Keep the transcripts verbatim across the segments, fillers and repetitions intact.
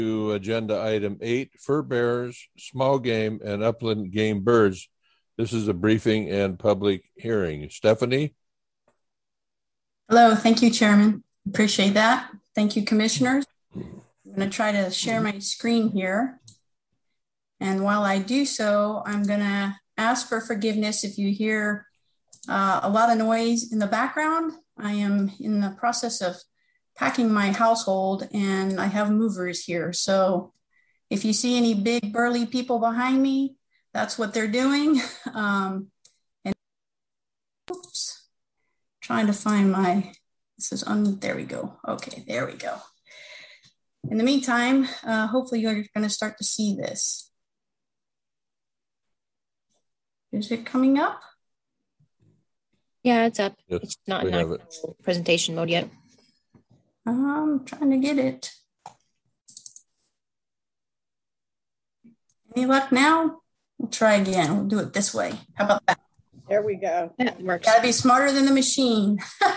to agenda item eight, fur bearers, small game, and upland game birds. This is a briefing and public hearing. Stephanie? Hello, thank you, Chairman. Appreciate that. Thank you, Commissioners. I'm going to try to share my screen here. And while I do so, I'm going to ask for forgiveness if you hear uh, a lot of noise in the background. I am in the process of packing my household and I have movers here. So if you see any big burly people behind me, that's what they're doing. Um, and oops, trying to find my, this is on, there we go. Okay, there we go. In the meantime, uh, hopefully you're going to start to see this. Is it coming up? Yeah, it's up. Yes, it's not in in presentation mode yet. I'm trying to get it. Any luck now? We'll try again. We'll do it this way. How about that? There we go. That works. Got to be smarter than the machine.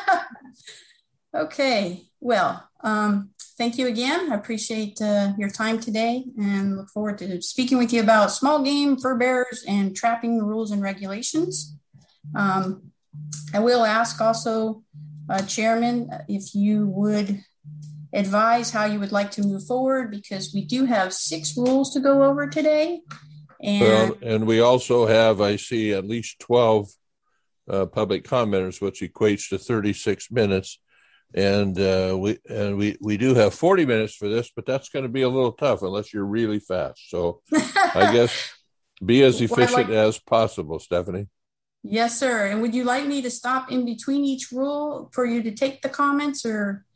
Okay. Well, um, thank you again. I appreciate uh, your time today and look forward to speaking with you about small game, fur bearers, and trapping rules and regulations. Um, I will ask also, uh, Chairman, if you would advise how you would like to move forward, because we do have six rules to go over today. And, well, and we also have, I see, at least twelve uh, public commenters, which equates to thirty-six minutes. And uh, we and we, we do have forty minutes for this, but that's going to be a little tough unless you're really fast. So I guess be as efficient like, as possible, Stephanie. Yes, sir. And would you like me to stop in between each rule for you to take the comments, or?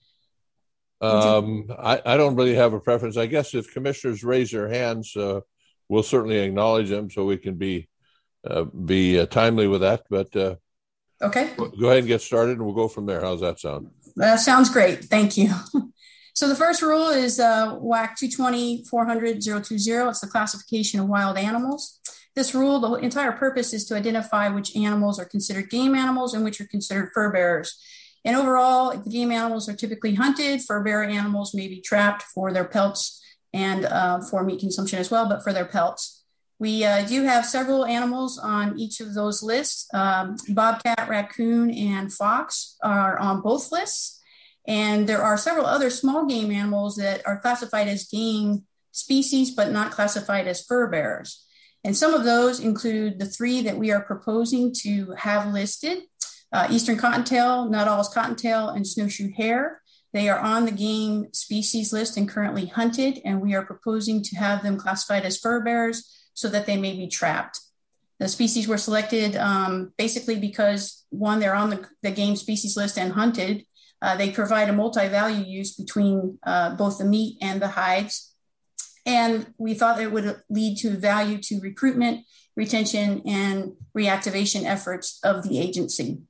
Um, I, I don't really have a preference. I guess if commissioners raise their hands, uh, we'll certainly acknowledge them so we can be uh, be uh, timely with that. But uh, okay, go ahead and get started, and we'll go from there. How's that sound? That sounds great. Thank you. So the first rule is uh, W A C two twenty four hundred dash zero two zero. It's the classification of wild animals. This rule, the entire purpose is to identify which animals are considered game animals and which are considered fur bearers. And overall, the game animals are typically hunted. Fur bearer animals may be trapped for their pelts and uh, for meat consumption as well, but for their pelts. We uh, do have several animals on each of those lists. Um, bobcat, raccoon, and fox are on both lists. And there are several other small game animals that are classified as game species, but not classified as fur bearers. And some of those include the three that we are proposing to have listed: uh, eastern cottontail, Nuttall's cottontail, and snowshoe hare. They are on the game species list and currently hunted, and we are proposing to have them classified as fur bearers so that they may be trapped. The species were selected um, basically because, one, they're on the, the game species list and hunted. Uh, they provide a multi-value use between uh, both the meat and the hides. And we thought it would lead to value to recruitment, retention, and reactivation efforts of the agency.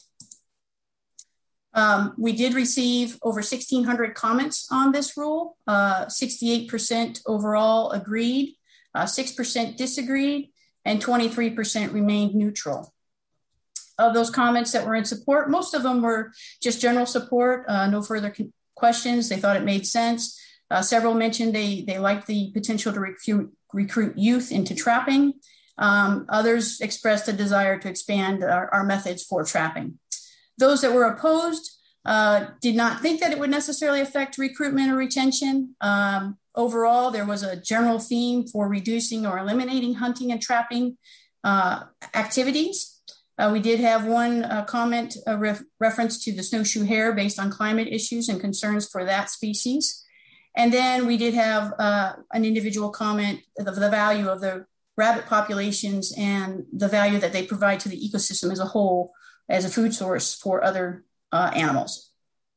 Um, we did receive over sixteen hundred comments on this rule. Uh, sixty-eight percent overall agreed, uh, six percent disagreed, and twenty-three percent remained neutral. Of those comments that were in support, most of them were just general support, uh, no further questions. They thought it made sense. Uh, several mentioned they, they liked the potential to recruit, recruit youth into trapping. Um, others expressed a desire to expand our, our methods for trapping. Those that were opposed uh, did not think that it would necessarily affect recruitment or retention. Um, overall, there was a general theme for reducing or eliminating hunting and trapping uh, activities. Uh, we did have one uh, comment, a ref- reference to the snowshoe hare based on climate issues and concerns for that species. And then we did have uh, an individual comment of the value of the rabbit populations and the value that they provide to the ecosystem as a whole as a food source for other uh, animals.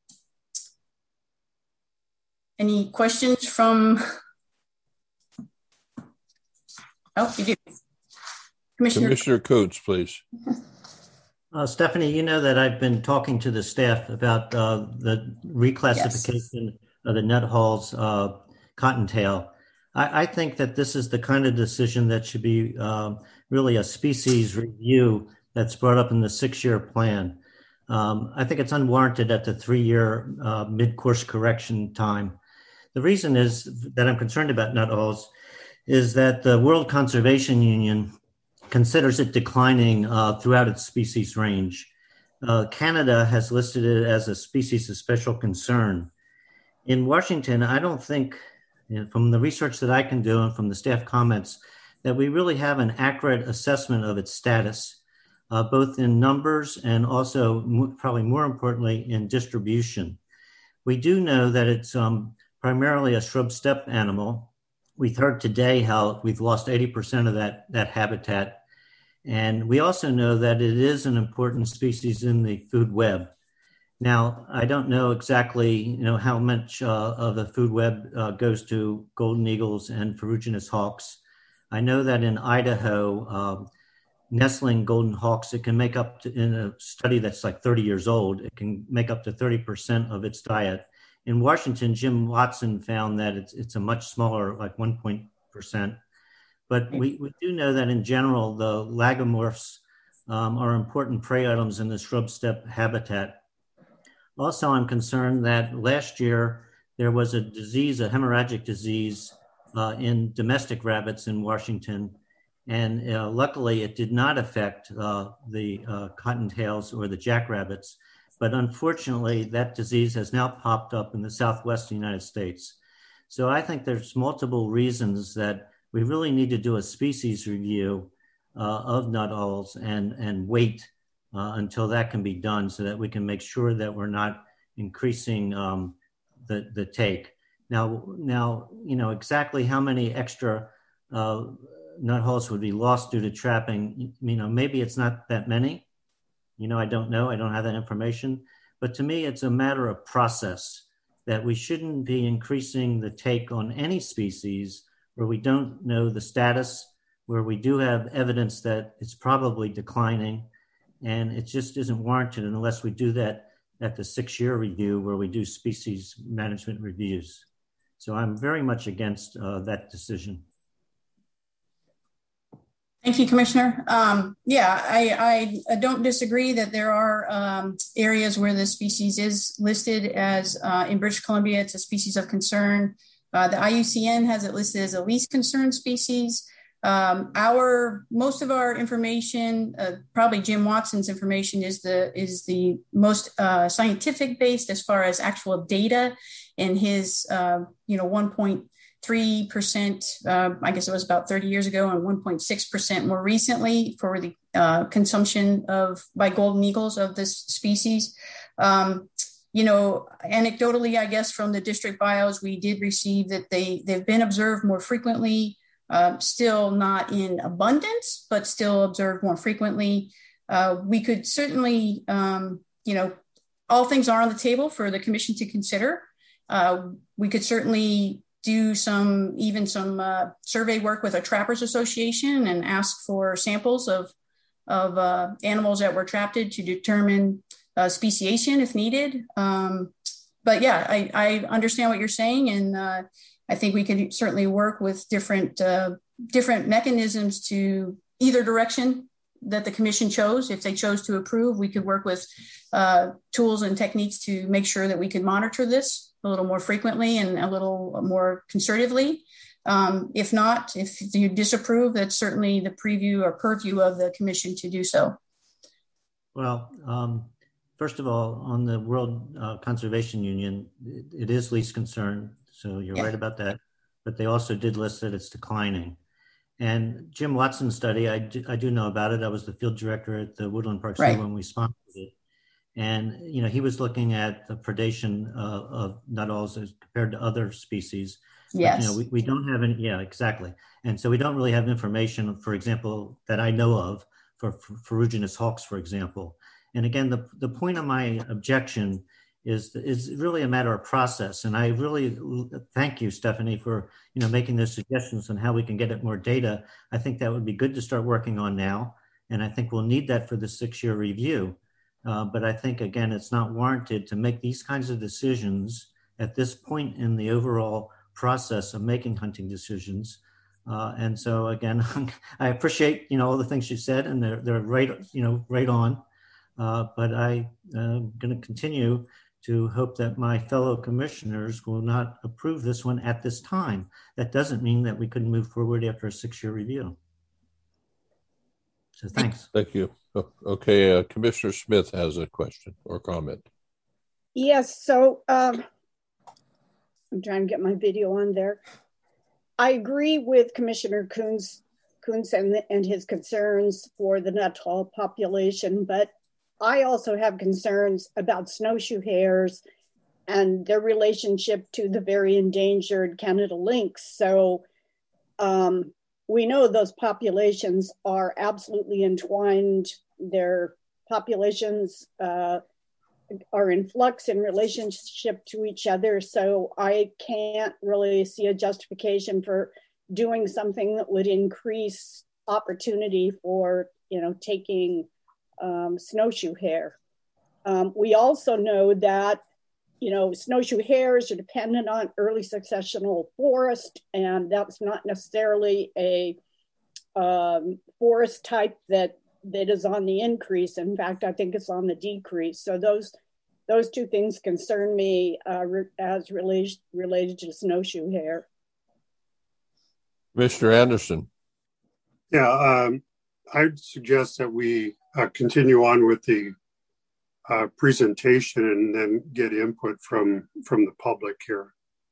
Any questions from? Oh, you do. Commissioner, Commissioner Coates, please. Uh, Stephanie, you know that I've been talking to the staff about uh, the reclassification yes. of the Nuttall's uh, cottontail. I, I think that this is the kind of decision that should be uh, really a species review that's brought up in the six-year plan. Um, I think it's unwarranted at the three-year uh, mid-course correction time. the reason is that I'm concerned about nuthalls is that the World Conservation Union considers it declining uh, throughout its species range. Uh, Canada has listed it as a species of special concern. In Washington, I don't think, you know, from the research that I can do and from the staff comments, that we really have an accurate assessment of its status, uh, both in numbers and also, m- probably more importantly, in distribution. We do know that it's um, primarily a shrub steppe animal. We've heard today how we've lost eighty percent of that, that habitat. And we also know that it is an important species in the food web. Now, I don't know exactly, you know, how much uh, of the food web uh, goes to golden eagles and ferruginous hawks. I know that in Idaho, uh, nestling golden hawks, it can make up to, in a study that's like thirty years old, it can make up to thirty percent of its diet. In Washington, Jim Watson found that it's, it's a much smaller, like one point percent. But we, we do know that in general, the lagomorphs um, are important prey items in the shrub steppe habitat. Also, I'm concerned that last year there was a disease, a hemorrhagic disease uh, in domestic rabbits in Washington. And uh, luckily, it did not affect uh, the uh, cottontails or the jackrabbits. But unfortunately, that disease has now popped up in the Southwest United States. So I think there's multiple reasons that we really need to do a species review uh, of nuthalls and, and wait uh, until that can be done so that we can make sure that we're not increasing um, the, the take. Now, now, you know, exactly how many extra uh, nuthalls would be lost due to trapping, you know, maybe it's not that many. You know, I don't know. I don't have that information. But to me, it's a matter of process that we shouldn't be increasing the take on any species where we don't know the status, where we do have evidence that it's probably declining, and it just isn't warranted unless we do that at the six-year review where we do species management reviews. So I'm very much against uh, that decision. Thank you, Commissioner. Um, yeah, I, I don't disagree that there are um, areas where the species is listed as, uh, in British Columbia, it's a species of concern. Uh, the I U C N has it listed as a least concerned species. Um, our most of our information, uh, probably Jim Watson's information, is the is the most uh, scientific based as far as actual data. And his, uh, you know, one point three percent, uh, I guess it was about thirty years ago, and one point six percent more recently for the uh, consumption of by golden eagles of this species. Um, You know, anecdotally, I guess from the district bios, we did receive that they, they've been observed more frequently, uh, still not in abundance, but still observed more frequently. Uh, we could certainly, um, you know, all things are on the table for the commission to consider. Uh, we could certainly do some, even some uh, survey work with a Trappers Association and ask for samples of, of uh, animals that were trapped to determine Uh, speciation if needed. Um, but yeah, I, I understand what you're saying. And uh, I think we can certainly work with different, uh, different mechanisms to either direction that the commission chose. If they chose to approve, we could work with uh, tools and techniques to make sure that we could monitor this a little more frequently and a little more concertedly. Um, if not, if you disapprove, that's certainly the preview or purview of the commission to do so. Well, um, first of all, on the World uh, Conservation Union, it, it is least concern, so you're yeah. right about that. But they also did list that it's declining. And Jim Watson's study, I do, I do know about it. I was the field director at the Woodland Park Zoo right. when we sponsored it. And, you know, he was looking at the predation uh, of nuthalls as compared to other species. Yes. But, you know, we, we don't have any, yeah, exactly. And so we don't really have information, for example, that I know of for, for ferruginous hawks, for example. And again, the, the point of my objection is is really a matter of process. And I really thank you, Stephanie, for you know making those suggestions on how we can get at more data. I think that would be good to start working on now. And I think we'll need that for the six-year review. Uh, but I think, again, it's not warranted to make these kinds of decisions at this point in the overall process of making hunting decisions. Uh, and so, again, I appreciate, you know, all the things you said, and they're, they're right, you know, right on. Uh, but I am uh, going to continue to hope that my fellow commissioners will not approve this one at this time. That doesn't mean that we couldn't move forward after a six-year review. So thanks. Thank you. Okay, uh, Commissioner Smith has a question or comment. Yes, so um, I'm trying to get my video on there. I agree with Commissioner Coons, Coons and, and his concerns for the Nuttall population, but I also have concerns about snowshoe hares and their relationship to the very endangered Canada lynx. So um, we know those populations are absolutely entwined. Their populations uh, are in flux in relationship to each other. So I can't really see a justification for doing something that would increase opportunity for, you know, taking um, snowshoe hare. Um, we also know that, you know, snowshoe hares are dependent on early successional forest, and that's not necessarily a um, forest type that that is on the increase. In fact, I think it's on the decrease. So those those two things concern me uh, re- as related related to snowshoe hare. Mister Anderson. Yeah, um, I'd suggest that we uh, continue on with the uh, presentation and then get input from from the public here.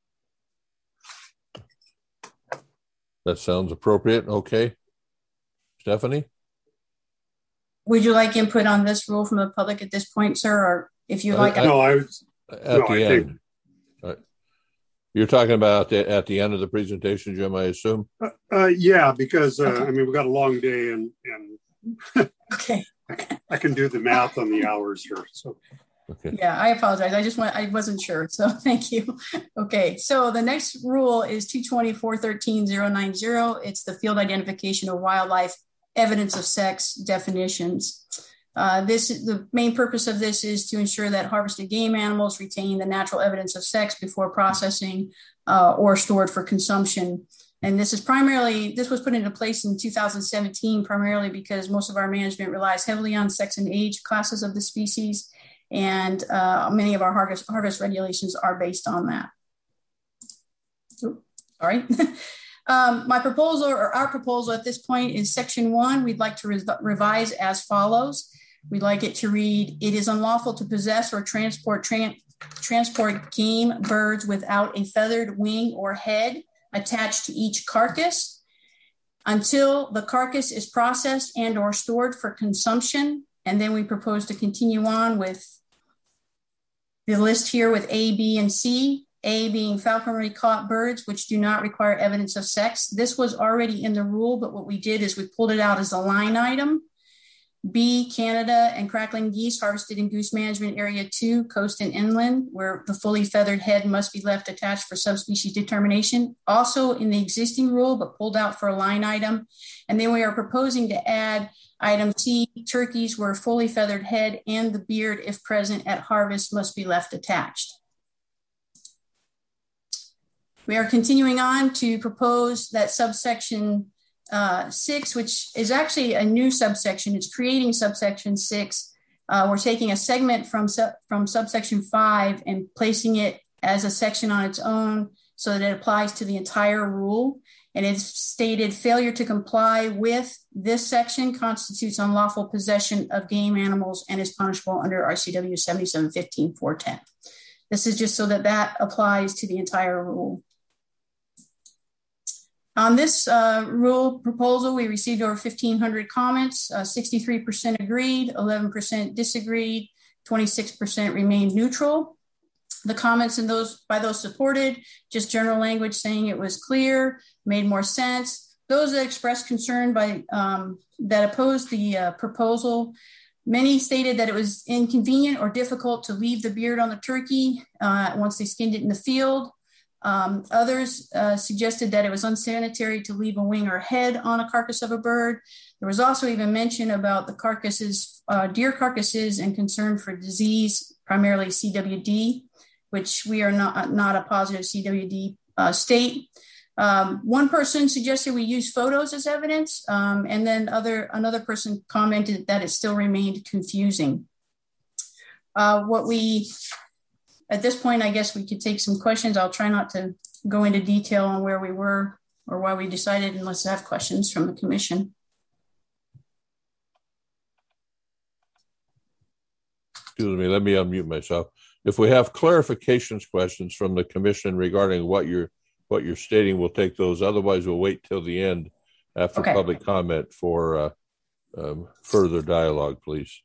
That sounds appropriate. Okay. Stephanie? Would you like input on this rule from the public at this point, sir? Or if you I, like... I, no, I was... At no, the I end. think, Right. You're talking about the, at the end of the presentation, Jim, I assume? uh, uh, yeah, because, uh, Okay. I mean, we've got a long day and, and Okay. I, I can do the math on the hours here. So, Okay. Yeah, I apologize. I just want, I wasn't sure. So thank you. Okay. So the next rule is two twenty-four thirteen oh nine oh. It's the field identification of wildlife evidence of sex definitions. Uh, this the main purpose of this is to ensure that harvested game animals retain the natural evidence of sex before processing uh, or stored for consumption. And this is primarily, this was put into place in two thousand seventeen, primarily because most of our management relies heavily on sex and age classes of the species. And uh, many of our harvest, harvest regulations are based on that. Oops, sorry. um, my proposal or our proposal at this point is section one. We'd like to re- revise as follows. We'd like it to read, it is unlawful to possess or transport tra- transport game birds without a feathered wing or head attached to each carcass until the carcass is processed and or stored for consumption. And then we propose to continue on with the list here with A, B, and C. A being falconry caught birds, which do not require evidence of sex. This was already in the rule, but what we did is we pulled it out as a line item. B, Canada and crackling geese harvested in Goose Management Area two, coast and inland, where the fully feathered head must be left attached for subspecies determination. Also in the existing rule, but pulled out for a line item. And then we are proposing to add item C, turkeys where fully feathered head and the beard, if present at harvest, must be left attached. We are continuing on to propose that subsection Uh, six, which is actually a new subsection. It's creating subsection six. Uh, we're taking a segment from sub- from subsection five and placing it as a section on its own so that it applies to the entire rule. And it's stated failure to comply with this section constitutes unlawful possession of game animals and is punishable under R C W seventy-seven fifteen four ten. This is just so that that applies to the entire rule. On this uh, rule proposal, we received over fifteen hundred comments, uh, sixty-three percent agreed, eleven percent disagreed, twenty-six percent remained neutral. The comments in those by those supported, just general language saying it was clear, made more sense. Those that expressed concern by um, that opposed the uh, proposal, many stated that it was inconvenient or difficult to leave the beard on the turkey uh, once they skinned it in the field. Um, others uh, suggested that it was unsanitary to leave a wing or head on a carcass of a bird. There was also even mention about the carcasses, uh, deer carcasses, and concern for disease, primarily C W D, which we are not, not a positive C W D uh, state. Um, one person suggested we use photos as evidence, um, and then other another person commented that it still remained confusing. Uh, what we at this point, I guess we could take some questions. I'll try not to go into detail on where we were or why we decided unless I have questions from the commission. Excuse me, let me unmute myself. If we have clarifications questions from the commission regarding what you're what you're stating, we'll take those. Otherwise, we'll wait till the end after okay. public comment for uh, um, further dialogue, please.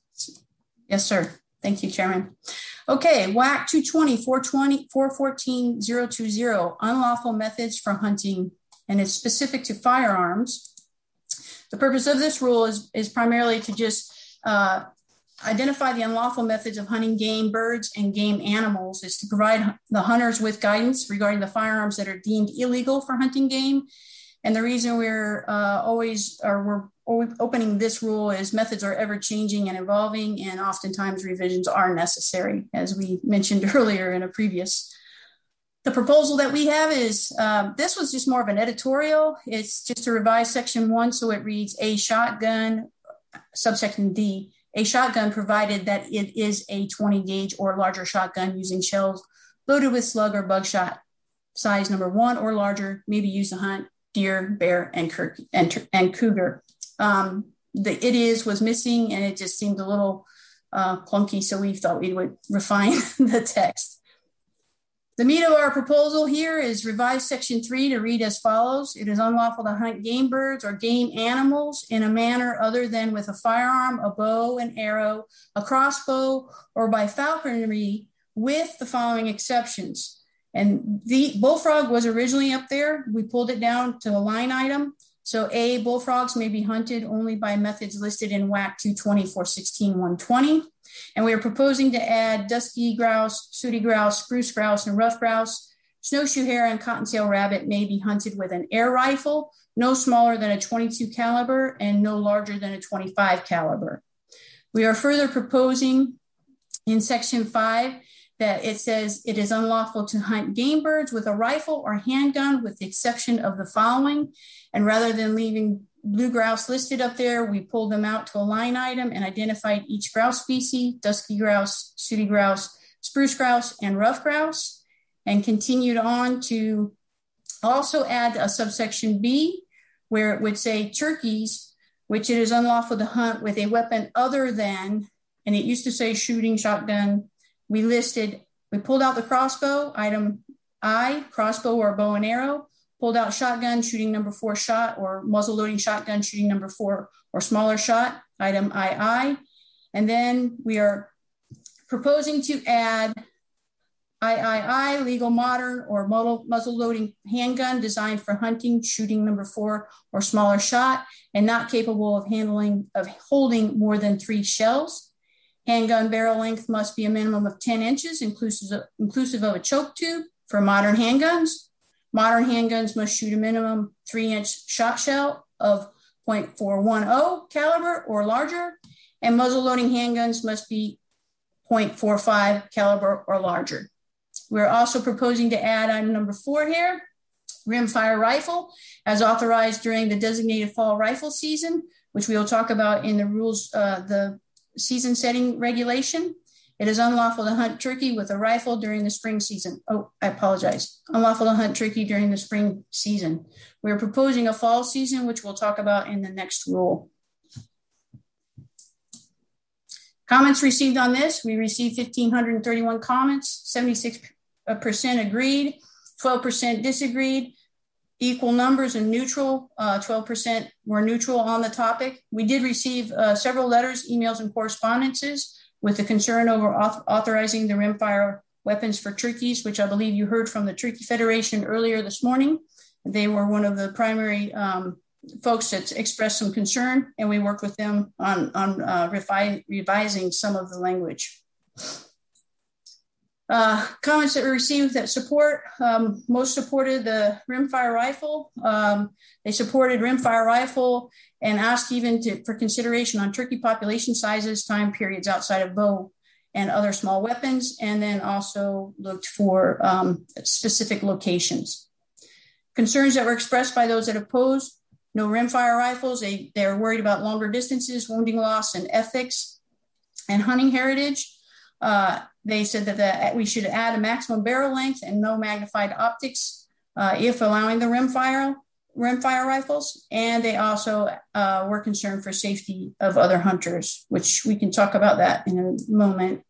Yes, sir. Thank you, Chairman. Okay, W A C two twenty, four twenty, four fourteen, zero two zero, unlawful methods for hunting, and it's specific to firearms. The purpose of this rule is, is primarily to just uh, identify the unlawful methods of hunting game birds and game animals, is to provide the hunters with guidance regarding the firearms that are deemed illegal for hunting game. And the reason we're uh, always, or we're opening this rule is methods are ever changing and evolving, and oftentimes revisions are necessary, as we mentioned earlier in a previous. The proposal that we have is, um, this was just more of an editorial. It's just to revise section one, so it reads a shotgun, subsection D, a shotgun provided that it is a twenty gauge or larger shotgun using shells loaded with slug or buckshot, size number one or larger, may be used to hunt deer, bear, and, cur- and, and cougar. Um, the it is was missing, and it just seemed a little uh, clunky, so we thought we would refine the text. The meat of our proposal here is revise section three to read as follows. It is unlawful to hunt game birds or game animals in a manner other than with a firearm, a bow and arrow, a crossbow, or by falconry, with the following exceptions. And the bullfrog was originally up there. We pulled it down to a line item. So A, bullfrogs may be hunted only by methods listed in W A C two twenty, four sixteen, one twenty. And we are proposing to add dusky grouse, sooty grouse, spruce grouse, and rough grouse. Snowshoe hare and cottontail rabbit may be hunted with an air rifle, no smaller than a twenty-two caliber and no larger than a twenty-five caliber. We are further proposing in section five that it says it is unlawful to hunt game birds with a rifle or handgun with the exception of the following. And rather than leaving blue grouse listed up there, we pulled them out to a line item and identified each grouse species, dusky grouse, sooty grouse, spruce grouse, and rough grouse, and continued on to also add a subsection B where it would say turkeys, which it is unlawful to hunt with a weapon other than, and it used to say shooting shotgun. We listed, we pulled out the crossbow, item I, crossbow or bow and arrow, pulled out shotgun, shooting number four shot, or muzzle loading shotgun, shooting number four or smaller shot, item two I. And then we are proposing to add three, legal modern or muzzle loading handgun designed for hunting, shooting number four or smaller shot, and not capable of handling, of holding more than three shells. Handgun barrel length must be a minimum of ten inches, inclusive of, inclusive of a choke tube for modern handguns. Modern handguns must shoot a minimum three-inch shot shell of point four one zero caliber or larger, and muzzle loading handguns must be point four five caliber or larger. We're also proposing to add item number four here, rimfire rifle, as authorized during the designated fall rifle season, which we will talk about in the rules, uh, the season setting regulation. It is unlawful to hunt turkey with a rifle during the spring season. Oh, I apologize. Unlawful to hunt turkey during the spring season. We're proposing a fall season, which we'll talk about in the next rule. Comments received on this. We received one thousand five hundred thirty-one comments, seventy-six percent agreed, twelve percent disagreed, equal numbers and neutral, uh, twelve percent were neutral on the topic. We did receive uh, several letters, emails, and correspondences with the concern over author- authorizing the rimfire weapons for turkeys, which I believe you heard from the Turkey Federation earlier this morning. They were one of the primary um, folks that expressed some concern, and we worked with them on, on uh, refi- revising some of the language. Uh, comments that were received that support, um, most supported the rimfire rifle. Um, they supported rimfire rifle and asked even to, for consideration on turkey population sizes, time periods outside of bow and other small weapons, and then also looked for um, specific locations. Concerns that were expressed by those that opposed, no rimfire rifles. They, they're worried about longer distances, wounding loss, and ethics, and hunting heritage. Uh, they said that the, we should add a maximum barrel length and no magnified optics uh, if allowing the rimfire, rimfire rifles. And they also uh, were concerned for safety of other hunters, which we can talk about that in a moment.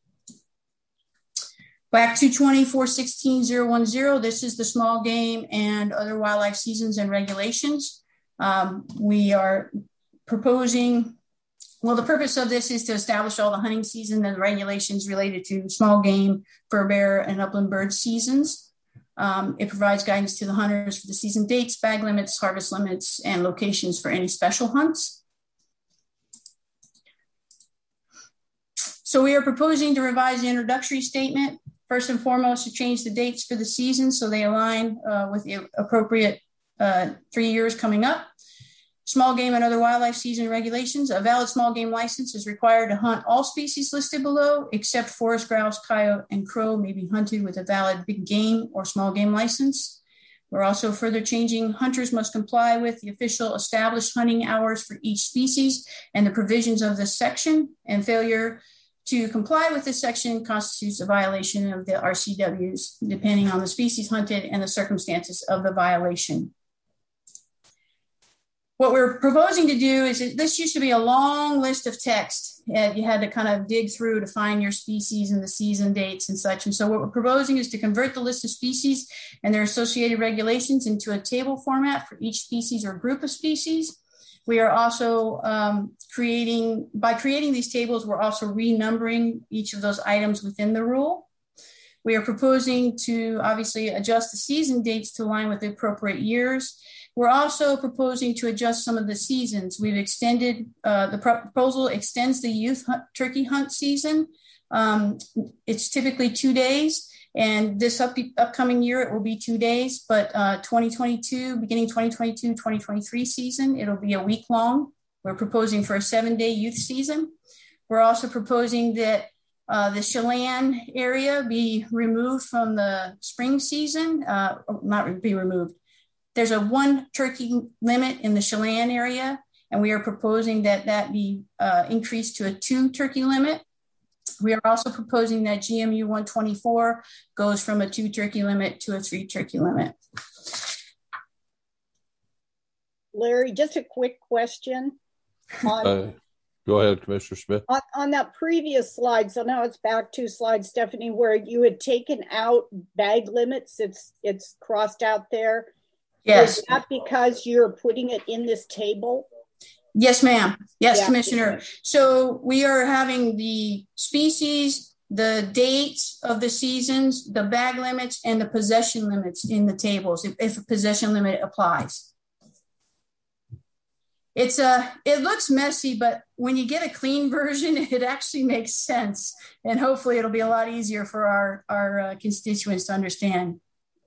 W A C two twenty, four sixteen, zero one zero, this is the small game and other wildlife seasons and regulations. Um, we are proposing, well, the purpose of this is to establish all the hunting season and regulations related to small game, fur bear, and upland bird seasons. Um, it provides guidance to the hunters for the season dates, bag limits, harvest limits, and locations for any special hunts. So we are proposing to revise the introductory statement. First and foremost, to change the dates for the season so they align uh, with the appropriate uh, three years coming up. Small game and other wildlife season regulations. A valid small game license is required to hunt all species listed below, except forest grouse, coyote, and crow may be hunted with a valid big game or small game license. We're also further changing hunters must comply with the official established hunting hours for each species and the provisions of this section, and failure to comply with this section constitutes a violation of the R C Ws, depending on the species hunted and the circumstances of the violation. What we're proposing to do is, this used to be a long list of text. You had to kind of dig through to find your species and the season dates and such. And so what we're proposing is to convert the list of species and their associated regulations into a table format for each species or group of species. We are also um, creating, by creating these tables, we're also renumbering each of those items within the rule. We are proposing to obviously adjust the season dates to align with the appropriate years. We're also proposing to adjust some of the seasons. We've extended, uh, the proposal extends the youth hunt, turkey hunt season. Um, it's typically two days. And this up, upcoming year, it will be two days, but uh, twenty twenty-two, beginning twenty twenty-two, twenty twenty-three season, it'll be a week long. We're proposing for a seven day youth season. We're also proposing that uh, the Chelan area be removed from the spring season, uh, not be removed. There's a one turkey limit in the Chelan area, and we are proposing that that be uh, increased to a two turkey limit. We are also proposing that G M U one twenty-four goes from a two turkey limit to a three turkey limit. Larry, just a quick question. On, uh, go ahead, Commissioner Smith. On, on that previous slide, so now it's back two slides, Stephanie, where you had taken out bag limits. It's it's crossed out there. Yes. Is that because you're putting it in this table? Yes, ma'am. Yes, yeah. Commissioner. So we are having the species, the dates of the seasons, the bag limits, and the possession limits in the tables, if, if a possession limit applies. It's a, it looks messy, but when you get a clean version, it actually makes sense. And hopefully it'll be a lot easier for our, our uh, constituents to understand.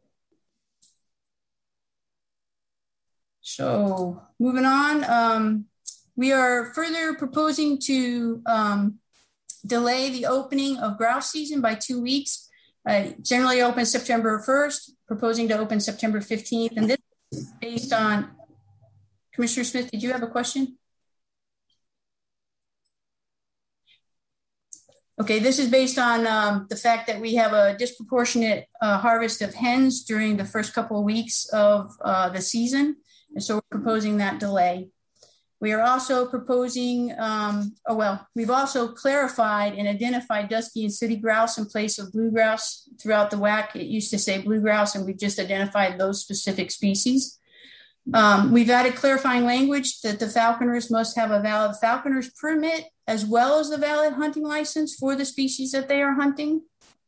So moving on, um, we are further proposing to um, delay the opening of grouse season by two weeks. Uh, generally open September first, proposing to open September fifteenth. And this is based on, Commissioner Smith, did you have a question? Okay, this is based on um, the fact that we have a disproportionate uh, harvest of hens during the first couple of weeks of uh, the season. And so we're proposing that delay. We are also proposing, um, oh, well, we've also clarified and identified dusky and sooty grouse in place of blue grouse throughout the W A C. It used to say blue grouse, and we've just identified those specific species. Um, we've added clarifying language that the falconers must have a valid falconer's permit as well as a valid hunting license for the species that they are hunting.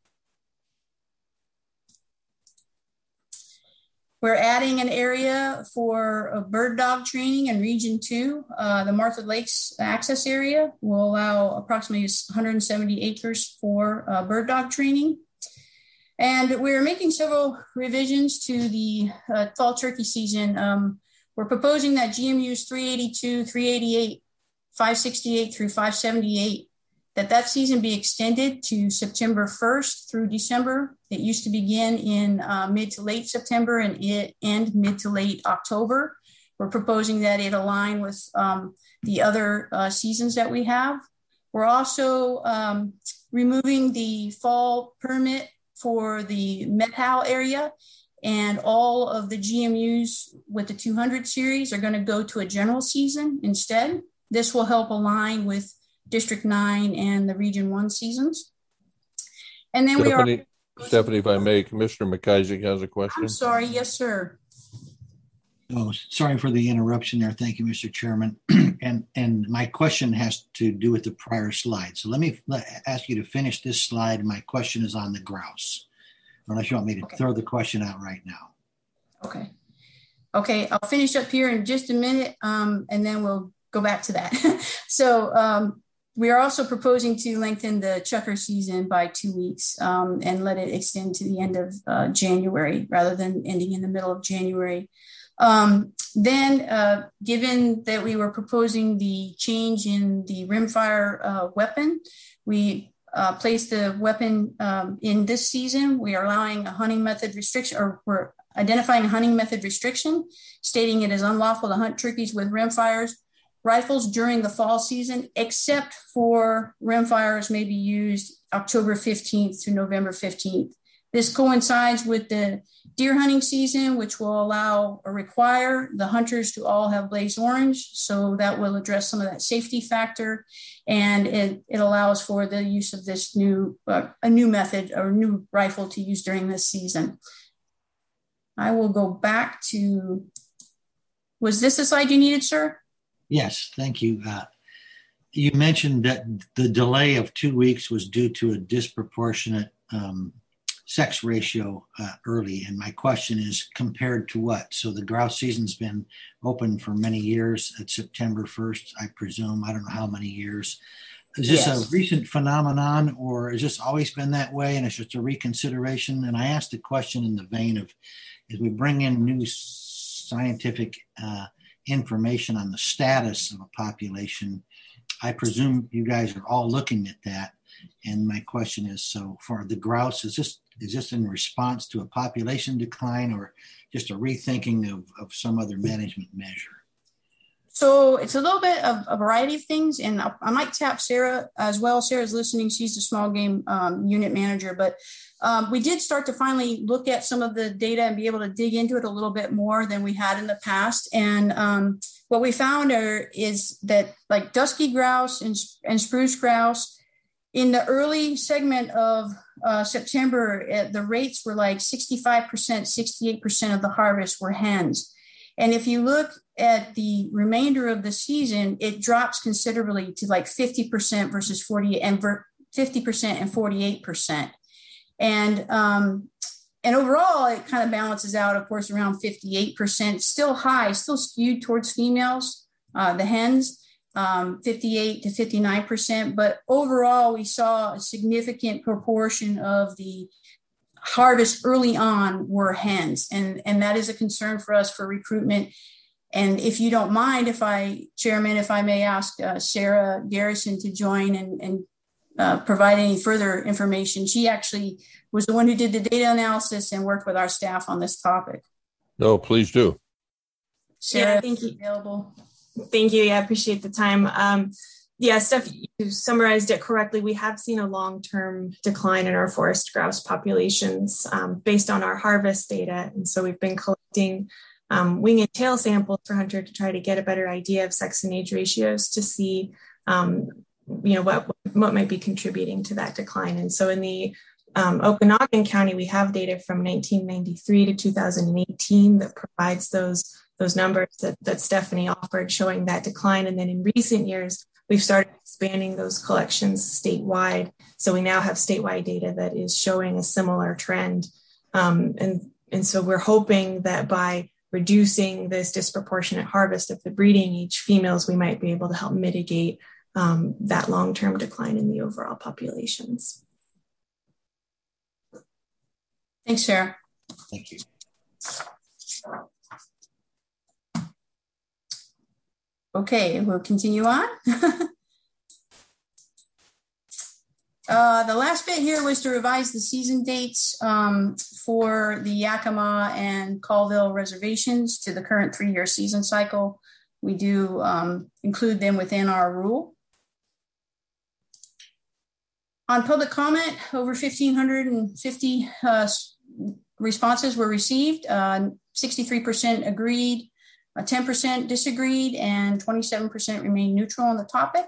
We're adding an area for a bird dog training in Region two. Uh, the Martha Lakes access area will allow approximately one hundred seventy acres for uh, bird dog training. And we're making several revisions to the uh, fall turkey season. Um, we're proposing that G M Us three eighty-two, three eighty-eight, five sixty-eight through five seventy-eight, that that season be extended to September first through December. It used to begin in uh, mid to late September and it end mid to late October. We're proposing that it align with um, the other uh, seasons that we have. We're also um, removing the fall permit for the Met-Hal area, and all of the G M Us with the two hundred series are going to go to a general season instead. This will help align with District nine and the Region one seasons. And then Stephanie, we are... Stephanie, if I may, Commissioner McIsaac has a question. I'm sorry. Yes, sir. Oh, sorry for the interruption there. Thank you, Mister Chairman. and and my question has to do with the prior slide. So let me let, ask you to finish this slide. My question is on the grouse. Unless you want me to okay. throw the question out right now. Okay. Okay, I'll finish up here in just a minute, um, and then we'll go back to that. so um, we are also proposing to lengthen the chucker season by two weeks um, and let it extend to the end of uh, January rather than ending in the middle of January. Um, then, uh, given that we were proposing the change in the rimfire uh, weapon, we uh, placed the weapon um, in this season. We are allowing a hunting method restriction, or we're identifying a hunting method restriction, stating it is unlawful to hunt turkeys with rimfires rifles during the fall season, except for rimfires may be used October fifteenth to November fifteenth. This coincides with the deer hunting season, which will allow or require the hunters to all have blaze orange. So that will address some of that safety factor. And it, it allows for the use of this new, uh, a new method or new rifle to use during this season. I will go back to, was this the slide you needed, sir? Yes, thank you. Uh, you mentioned that the delay of two weeks was due to a disproportionate um, sex ratio uh, early. And my question is, compared to what? So the grouse season's been open for many years at September first, I presume. I don't know how many years. Is this yes. a recent phenomenon, or has this always been that way and it's just a reconsideration? And I asked the question in the vein of, as we bring in new scientific uh, information on the status of a population, I presume you guys are all looking at that. And my question is, so for the grouse, is this is this in response to a population decline or just a rethinking of, of some other management measure? So it's a little bit of a variety of things, and I, I might tap Sarah as well. Sarah's listening. She's the small game um, unit manager, but um, we did start to finally look at some of the data and be able to dig into it a little bit more than we had in the past. And um, what we found are, is that like dusky grouse and, and spruce grouse, in the early segment of uh, September, uh, the rates were like sixty-five percent, sixty-eight percent of the harvest were hens. And if you look at the remainder of the season, it drops considerably to like fifty percent versus forty and fifty percent and forty-eight percent. And, um, and overall, it kind of balances out, of course, around fifty-eight percent, still high, still skewed towards females, uh, the hens. Um, fifty-eight to fifty-nine percent, but overall we saw a significant proportion of the harvest early on were hens, and, and that is a concern for us for recruitment. And if you don't mind, if I, Chairman, if I may ask uh, Sarah Garrison to join and, and uh, provide any further information. She actually was the one who did the data analysis and worked with our staff on this topic. No, please do. Sarah, yeah, thank you. Available. Thank you. Yeah, I appreciate the time. Um, yeah, Steph, you summarized it correctly. We have seen a long-term decline in our forest grouse populations um, based on our harvest data. And so we've been collecting um, wing and tail samples for Hunter to try to get a better idea of sex and age ratios to see, um, you know, what, what might be contributing to that decline. And so in the um, Okanagan County, we have data from nineteen ninety-three to two thousand eighteen that provides those those numbers that, that Stephanie offered showing that decline. And then in recent years, we've started expanding those collections statewide. So we now have statewide data that is showing a similar trend. Um, and, and so we're hoping that by reducing this disproportionate harvest of the breeding age females, we might be able to help mitigate um, that long-term decline in the overall populations. Thanks, Sarah. Thank you. Okay, we'll continue on. uh, the last bit here was to revise the season dates um, for the Yakima and Colville reservations to the current three-year season cycle. We do um, include them within our rule. On public comment, over one thousand five hundred fifty uh, responses were received. Uh, sixty-three percent agreed, uh, ten percent disagreed, and twenty-seven percent remained neutral on the topic.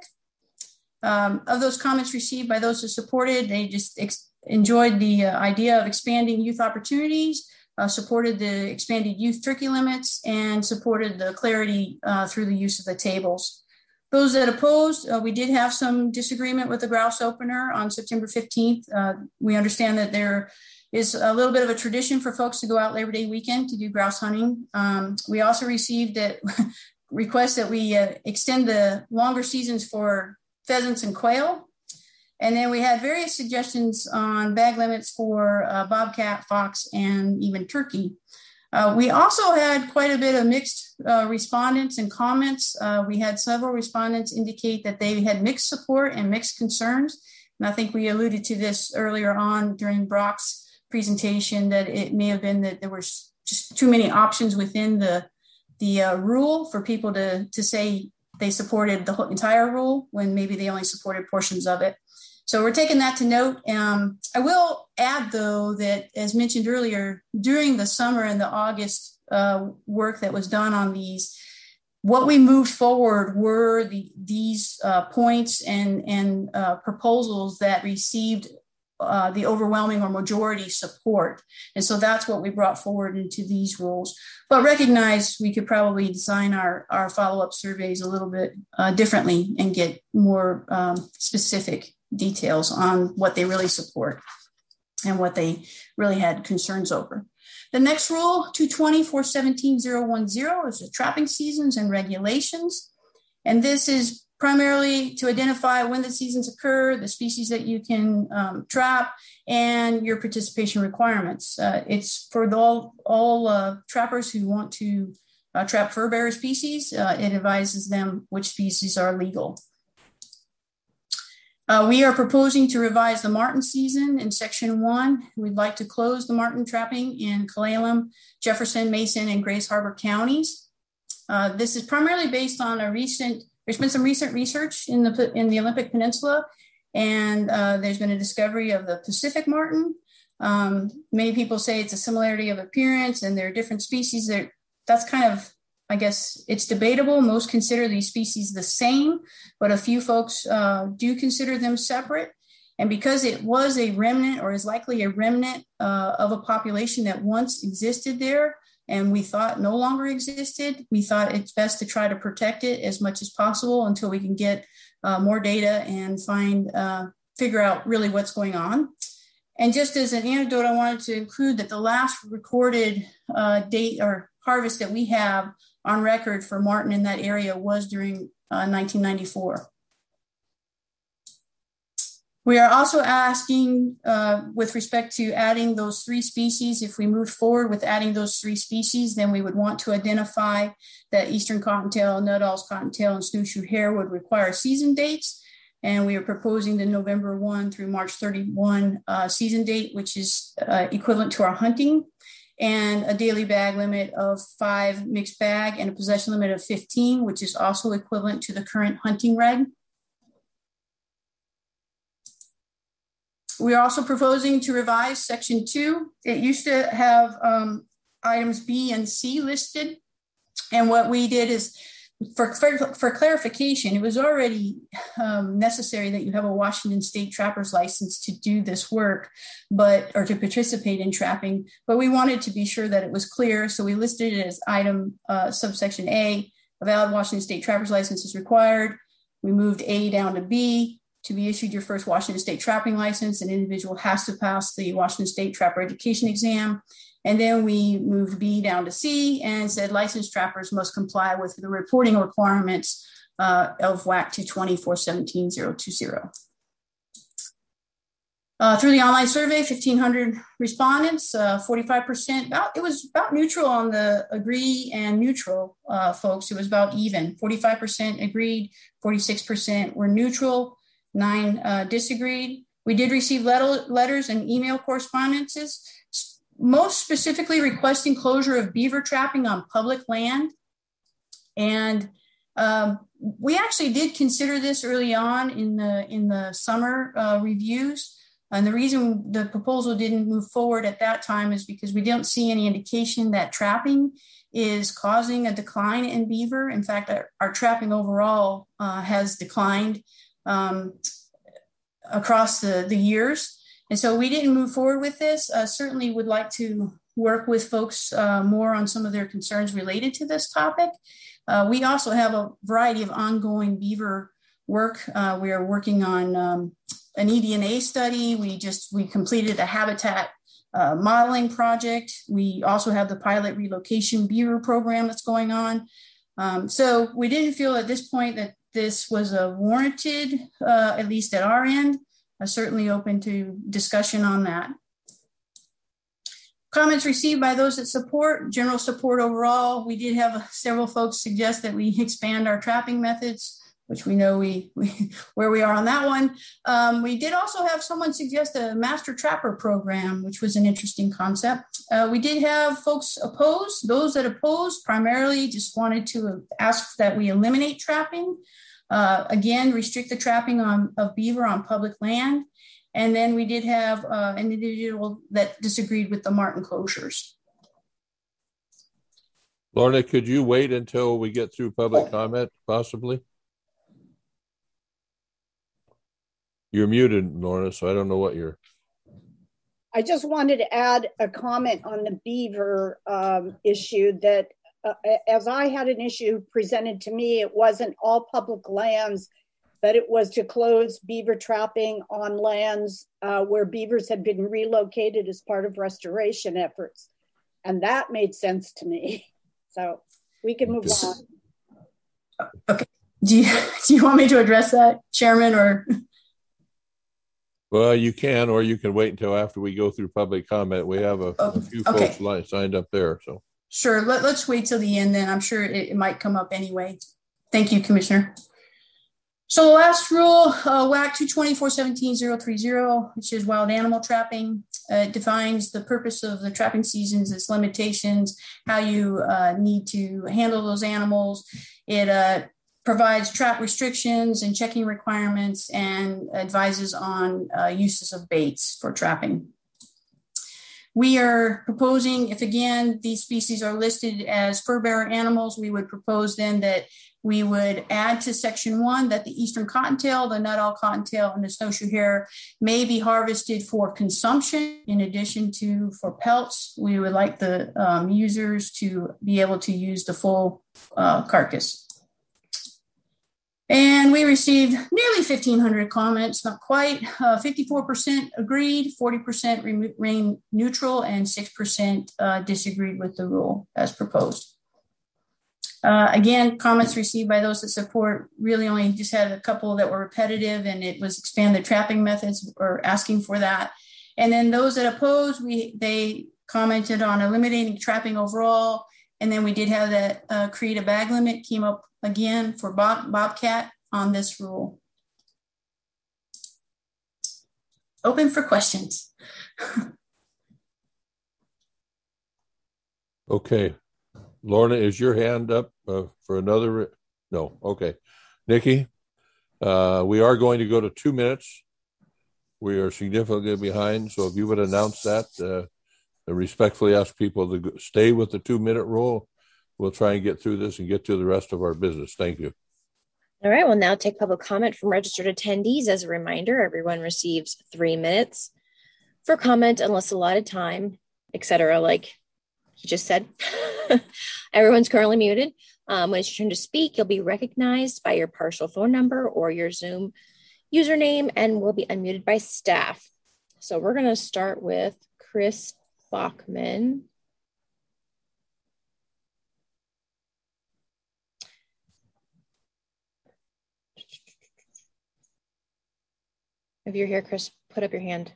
Um, of those comments received by those who supported, they just ex- enjoyed the uh, idea of expanding youth opportunities, uh, supported the expanded youth turkey limits, and supported the clarity uh, through the use of the tables. Those that opposed, uh, we did have some disagreement with the grouse opener on September fifteenth. Uh, we understand that there is a little bit of a tradition for folks to go out Labor Day weekend to do grouse hunting. Um, we also received that request that we uh, extend the longer seasons for pheasants and quail. And then we had various suggestions on bag limits for uh, bobcat, fox, and even turkey. Uh, we also had quite a bit of mixed uh, respondents and comments. Uh, we had several respondents indicate that they had mixed support and mixed concerns. And I think we alluded to this earlier on during Brock's presentation, that it may have been that there were just too many options within the, the uh, rule for people to, to say they supported the whole entire rule when maybe they only supported portions of it. So we're taking that to note. Um, I will add, though, that as mentioned earlier, during the summer and the August uh, work that was done on these, what we moved forward were the, these uh, points and, and uh, proposals that received uh, the overwhelming or majority support. And so that's what we brought forward into these rules. But recognize we could probably design our, our follow-up surveys a little bit uh, differently and get more um, specific details on what they really support and what they really had concerns over. The next rule, two twenty four seventeen zero one zero, is the trapping seasons and regulations. And this is primarily to identify when the seasons occur, the species that you can um, trap, and your participation requirements. Uh, it's for the, all, all uh, trappers who want to uh, trap fur bearer species. Uh, it advises them which species are legal. Uh, we are proposing to revise the marten season in section one. We'd like to close the marten trapping in Cle-Elum, Jefferson, Mason, and Grays Harbor counties. Uh, this is primarily based on a recent, there's been some recent research in the, in the Olympic Peninsula, and uh, there's been a discovery of the Pacific marten. Um, many people say it's a similarity of appearance and there are different species there. That's kind of, I guess it's debatable. Most consider these species the same, but a few folks uh, do consider them separate. And because it was a remnant, or is likely a remnant uh, of a population that once existed there and we thought no longer existed, we thought it's best to try to protect it as much as possible until we can get uh, more data and find, uh, figure out really what's going on. And just as an anecdote, I wanted to include that the last recorded uh, date or harvest that we have on record for marten in that area was during uh, nineteen ninety-four. We are also asking uh, with respect to adding those three species, if we move forward with adding those three species, then we would want to identify that Eastern Cottontail, Nuttall's Cottontail, and Snowshoe Hare would require season dates. And we are proposing the November first through March thirty-first uh, season date, which is uh, equivalent to our hunting, and a daily bag limit of five mixed bag and a possession limit of fifteen, which is also equivalent to the current hunting reg. We are also proposing to revise section two. It used to have um, items B and C listed. And what we did is, for, for, for clarification, it was already um, necessary that you have a Washington State trapper's license to do this work, but or to participate in trapping. But we wanted to be sure that it was clear, so we listed it as item uh, subsection A. A valid Washington State trapper's license is required. We moved A down to B. To be issued your first Washington State trapping license, an individual has to pass the Washington State Trapper Education Exam. And then we moved B down to C and said licensed trappers must comply with the reporting requirements uh, of W A C two twenty four seventeen zero two zero. Uh, through the online survey, fifteen hundred respondents, uh, forty-five percent, about, it was about neutral on the agree and neutral uh, folks. It was about even. forty-five percent agreed, forty-six percent were neutral, nine uh, disagreed. We did receive let- letters and email correspondences, most specifically requesting closure of beaver trapping on public land. And Um, we actually did consider this early on in the in the summer uh, reviews. And the reason the proposal didn't move forward at that time is because we don't see any indication that trapping is causing a decline in beaver. In fact, our, our trapping overall uh, has declined um, across the, the years. And so we didn't move forward with this. Uh, certainly would like to work with folks uh, more on some of their concerns related to this topic. Uh, we also have a variety of ongoing beaver work. Uh, we are working on um, an E D N A study. We just, we completed a habitat uh, modeling project. We also have the pilot relocation beaver program that's going on. Um, so we didn't feel at this point that this was a warranted, uh, at least at our end. I'm certainly open to discussion on that. Comments received by those that support, general support overall. We did have several folks suggest that we expand our trapping methods, which we know we, we where we are on that one. Um, we did also have someone suggest a master trapper program, which was an interesting concept. Uh, we did have folks oppose. Those that opposed primarily just wanted to ask that we eliminate trapping. Uh, again, restrict the trapping on, of beaver on public land. And then we did have uh, an individual that disagreed with the Martin closures. Lorna, could you wait until we get through public comment, possibly? You're muted, Lorna, so I don't know what you're... I just wanted to add a comment on the beaver um, issue that uh, as I had an issue presented to me, it wasn't all public lands, but it was to close beaver trapping on lands uh, where beavers had been relocated as part of restoration efforts. And that made sense to me. So we can move on. Okay. Do you, do you want me to address that, Chairman, or? Well, you can, or you can wait until after we go through public comment. We have a, oh, a few okay. folks li- signed up there. So sure. Let, let's wait till the end then. I'm sure it, it might come up anyway. Thank you, Commissioner. So the last rule, uh, W A C two twenty-four seventeen zero three zero, which is wild animal trapping, uh, defines the purpose of the trapping seasons, its limitations, how you uh, need to handle those animals. It uh, provides trap restrictions and checking requirements and advises on uh, uses of baits for trapping. We are proposing, if again, these species are listed as fur-bearer animals, we would propose then that we would add to section one that the eastern cottontail, the nut-owl cottontail, and the snowshoe hare may be harvested for consumption in addition to for pelts. We would like the um, users to be able to use the full uh, carcass. And we received nearly fifteen hundred comments, not quite. Uh, fifty-four percent agreed, forty percent remain neutral, and six percent uh, disagreed with the rule as proposed. Uh, again, comments received by those that support really only just had a couple that were repetitive, and it was expand the trapping methods or asking for that. And then those that oppose, we they commented on eliminating trapping overall. And then we did have that uh, create a bag limit came up again for Bob, Bobcat on this rule. Open for questions. Okay. Lorna, is your hand up uh, for another? No. Okay. Nikki, uh, we are going to go to two minutes. We are significantly behind. So if you would announce that, uh, I respectfully ask people to stay with the two minute rule. We'll try and get through this and get to the rest of our business. Thank you. All right, we'll now take public comment from registered attendees. As a reminder, everyone receives three minutes for comment unless allotted time, et cetera, like he just said. Everyone's currently muted. Um, when it's your turn to speak, you'll be recognized by your partial phone number or your Zoom username and will be unmuted by staff. So we're going to start with Chris Bachman. If you're here, Chris, put up your hand.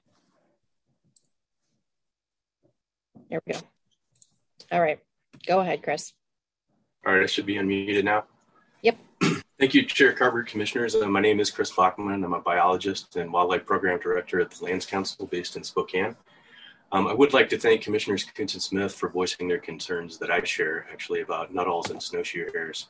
There we go. All right. Go ahead, Chris. All right. I should be unmuted now. Yep. Thank you, Chair Carver, Commissioners. Uh, my name is Chris Bachman. I'm a biologist and wildlife program director at the Lands Council based in Spokane. Um, I would like to thank Commissioners Coons and Smith for voicing their concerns that I share actually about nut-owls and snowshoe hares.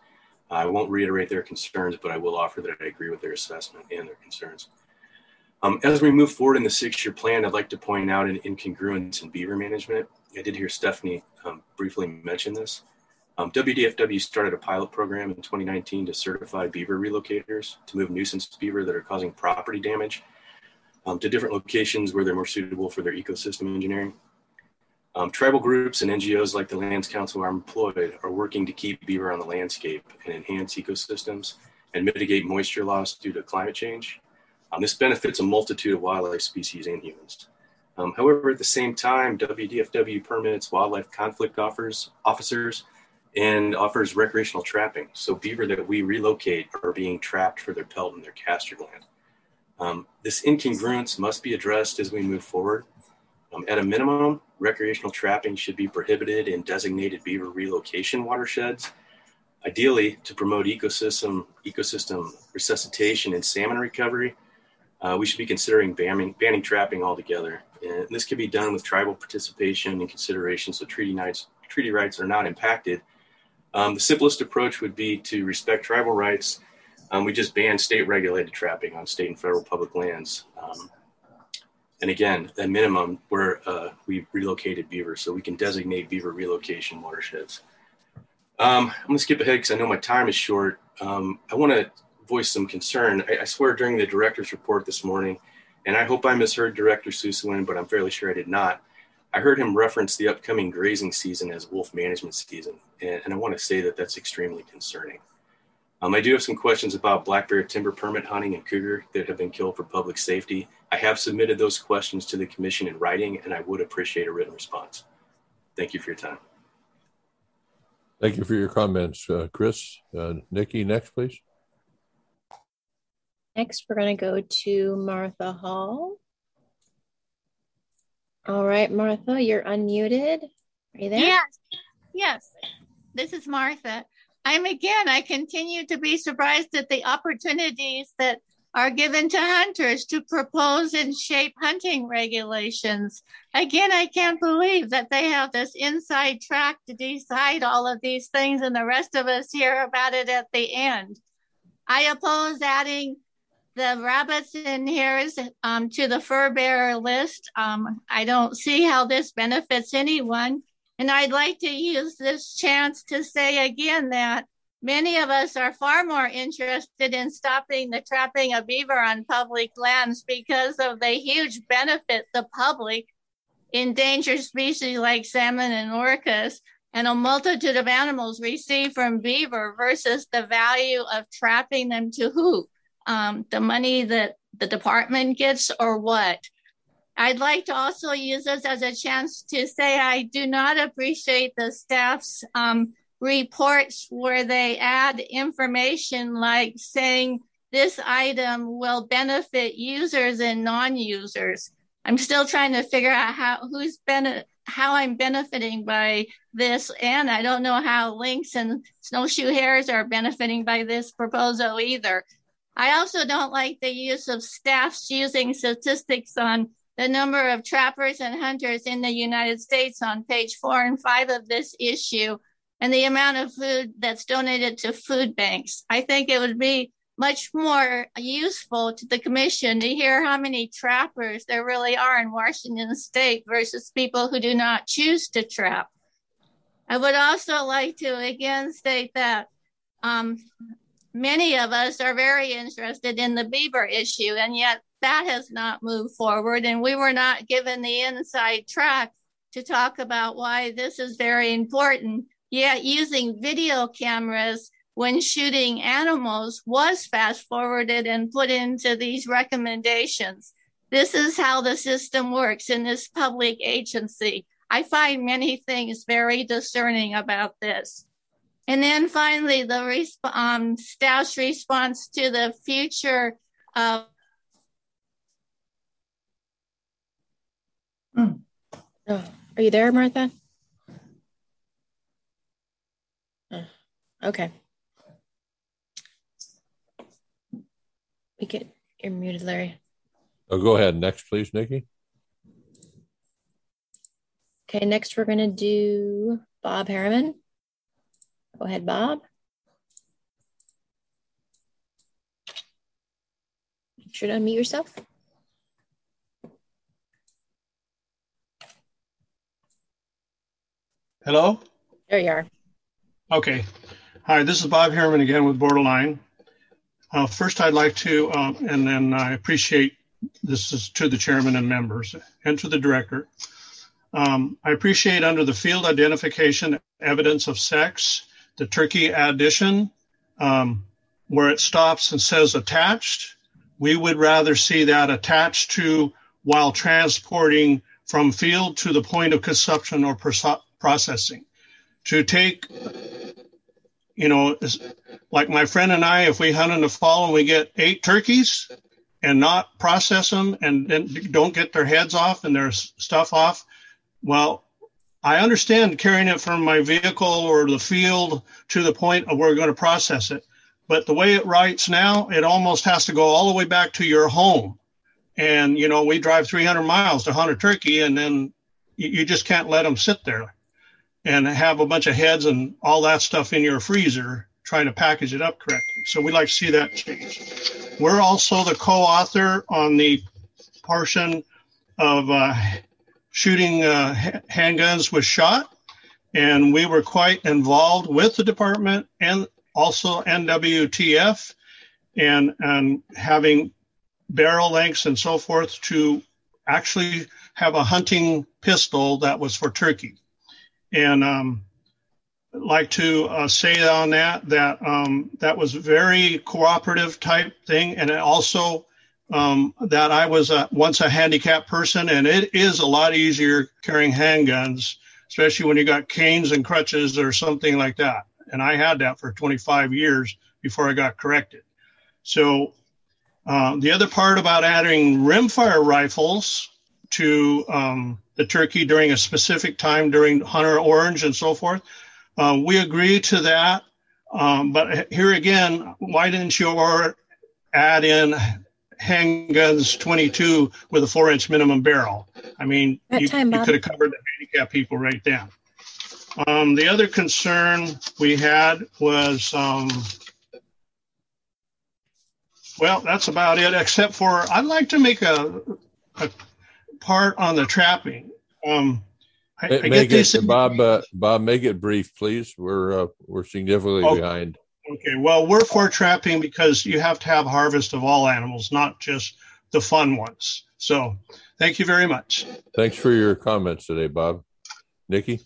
I won't reiterate their concerns, but I will offer that I agree with their assessment and their concerns. Um, as we move forward in the six-year plan, I'd like to point out an incongruence in beaver management. I did hear Stephanie um, briefly mention this. Um, W D F W started a pilot program in twenty nineteen to certify beaver relocators to move nuisance beaver that are causing property damage um, to different locations where they're more suitable for their ecosystem engineering. Um, tribal groups and N G Os like the Lands Council are employed are working to keep beaver on the landscape and enhance ecosystems and mitigate moisture loss due to climate change. Um, this benefits a multitude of wildlife species and humans. Um, however, at the same time, W D F W permits wildlife conflict offers, officers and offers recreational trapping. So beaver that we relocate are being trapped for their pelt and their castor gland. Um, this incongruence must be addressed as we move forward. Um, at a minimum, recreational trapping should be prohibited in designated beaver relocation watersheds, ideally to promote ecosystem, ecosystem resuscitation and salmon recovery. Uh, we should be considering banning, banning trapping altogether. And this can be done with tribal participation and consideration so treaty, rights, treaty rights are not impacted. Um, the simplest approach would be to respect tribal rights. Um, we just ban state regulated trapping on state and federal public lands. Um, and again, at minimum, where uh, we've relocated beaver, so we can designate beaver relocation watersheds. Um, I'm gonna skip ahead because I know my time is short. Um, I wanna voice some concern. I, I swear during the director's report this morning, and I hope I misheard Director Suslin, but I'm fairly sure I did not. I heard him reference the upcoming grazing season as wolf management season, and, and I want to say that that's extremely concerning. Um, I do have some questions about black bear timber permit hunting and cougar that have been killed for public safety. I have submitted those questions to the commission in writing, and I would appreciate a written response. Thank you for your time. Thank you for your comments, uh, Chris. Uh, Nikki, next, please. Next, we're going to go to Martha Hall. All right, Martha, you're unmuted. Are you there? Yes, yes. This is Martha. I'm again, I continue to be surprised at the opportunities that are given to hunters to propose and shape hunting regulations. Again, I can't believe that they have this inside track to decide all of these things and the rest of us hear about it at the end. I oppose adding the rabbits and hares um, to the fur bearer list. Um, I don't see how this benefits anyone. And I'd like to use this chance to say again that many of us are far more interested in stopping the trapping of beaver on public lands because of the huge benefit the public, endangered species like salmon and orcas, and a multitude of animals receive from beaver versus the value of trapping them to who? Um, the money that the department gets or what? I'd like to also use this as a chance to say I do not appreciate the staff's um, reports where they add information like saying this item will benefit users and non-users. I'm still trying to figure out how who's bene- how I'm benefiting by this, and I don't know how lynx and snowshoe hares are benefiting by this proposal either. I also don't like the use of staffs using statistics on the number of trappers and hunters in the United States on page four and five of this issue, and the amount of food that's donated to food banks. I think it would be much more useful to the commission to hear how many trappers there really are in Washington state versus people who do not choose to trap. I would also like to again state that um, many of us are very interested in the beaver issue, and yet that has not moved forward, and we were not given the inside track to talk about why this is very important. Yet using video cameras when shooting animals was fast forwarded and put into these recommendations. This is how the system works in this public agency. I find many things very discerning about this. And then finally, the resp- um, staff's response to the future of Mm. Oh, are you there, Martha? Oh, okay. We get you're muted, Larry. Oh, go ahead. Next, please, Nikki. Okay, next we're going to do Bob Harriman. Go ahead, Bob. Make sure to unmute yourself. Hello? There you are. Okay. Hi, this is Bob Harriman again with Borderline. Uh, first, I'd like to, um, and then I appreciate, this is to the chairman and members and to the director. Um, I appreciate under the field identification evidence of sex, the turkey addition, um, where it stops and says attached. We would rather see that attached to while transporting from field to the point of consumption or perso- processing. To take, you know, like my friend and I, if we hunt in the fall and we get eight turkeys and not process them and then don't get their heads off and their stuff off, well, I understand carrying it from my vehicle or the field to the point of where we're going to process it. But the way it writes now, it almost has to go all the way back to your home. And, you know, we drive three hundred miles to hunt a turkey, and then you just can't let them sit there and have a bunch of heads and all that stuff in your freezer trying to package it up correctly. So we'd like to see that change. We're also the co-author on the portion of uh, shooting uh, handguns with shot, and we were quite involved with the department and also N W T F and, and having barrel lengths and so forth to actually have a hunting pistol that was for turkey. And um, I'd like to uh, say on that, that um, that was very cooperative type thing. And it also um, that I was a, once a handicapped person, and it is a lot easier carrying handguns, especially when you got canes and crutches or something like that. And I had that for twenty-five years before I got corrected. So uh, the other part about adding rimfire rifles to um, the turkey during a specific time during Hunter Orange and so forth, uh, we agree to that. Um, but here again, why didn't you add in handguns twenty-two with a four inch minimum barrel? I mean, you, time, you could have covered the handicapped people right then. Um, the other concern we had was, um, well, that's about it, except for I'd like to make a, a part on the trapping. Um, I, I make get these it, Bob, uh, Bob, make it brief, please. We're, uh, we're significantly oh, behind. Okay, well, we're for trapping because you have to have harvest of all animals, not just the fun ones. So thank you very much. Thanks for your comments today, Bob. Nikki?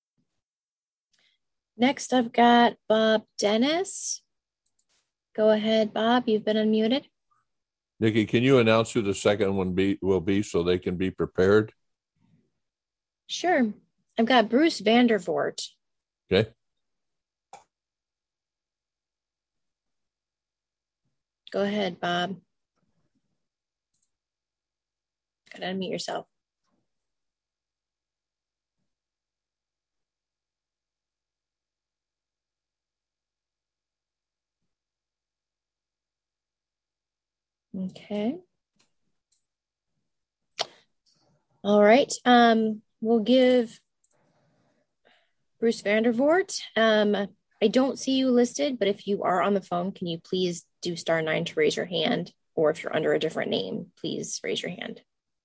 Next, I've got Bob Dennis. Go ahead, Bob. You've been unmuted. Nikki, can you announce who the second one be, will be so they can be prepared? Sure. I've got Bruce Vandervoort. Okay. Go ahead, Bob. Gotta unmute yourself. Okay. All right. Um, we'll give Bruce Vandervoort. Um, I don't see you listed, but if you are on the phone, can you please do star nine to raise your hand? Or if you're under a different name, please raise your hand.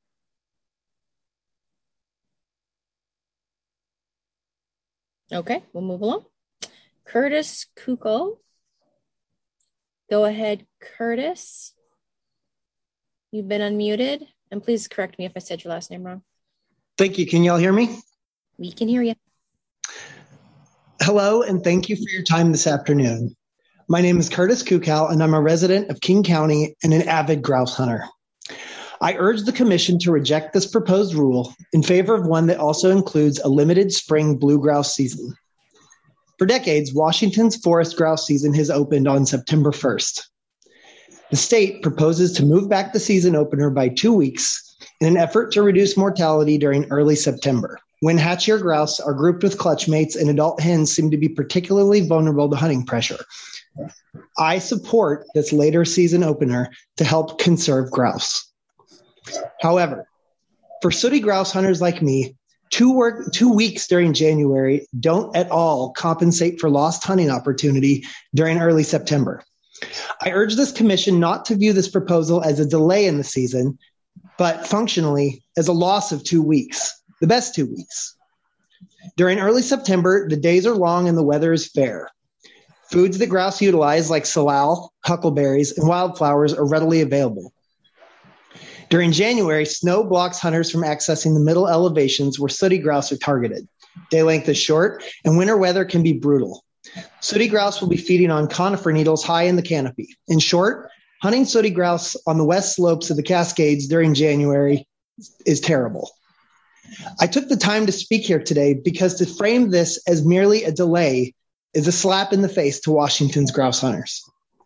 Okay, we'll move along. Curtis Kuko. Go ahead, Curtis. You've been unmuted. And please correct me if I said your last name wrong. Thank you. Can y'all hear me? We can hear you. Hello, and thank you for your time this afternoon. My name is Curtis Kukow, and I'm a resident of King County and an avid grouse hunter. I urge the commission to reject this proposed rule in favor of one that also includes a limited spring blue grouse season. For decades, Washington's forest grouse season has opened on September first. The state proposes to move back the season opener by two weeks in an effort to reduce mortality during early September, when hatchier grouse are grouped with clutch mates and adult hens seem to be particularly vulnerable to hunting pressure. I support this later season opener to help conserve grouse. However, for sooty grouse hunters like me, two, work, two weeks during January don't at all compensate for lost hunting opportunity during early September. I urge this commission not to view this proposal as a delay in the season, but functionally as a loss of two weeks, the best two weeks. During early September, the days are long and the weather is fair. Foods that grouse utilize, like salal, huckleberries, and wildflowers, are readily available. During January, snow blocks hunters from accessing the middle elevations where sooty grouse are targeted. Day length is short, and winter weather can be brutal. Sooty grouse will be feeding on conifer needles high in the canopy. In short, hunting sooty grouse on the west slopes of the Cascades during January is terrible. I took the time to speak here today because to frame this as merely a delay is a slap in the face to Washington's grouse hunters.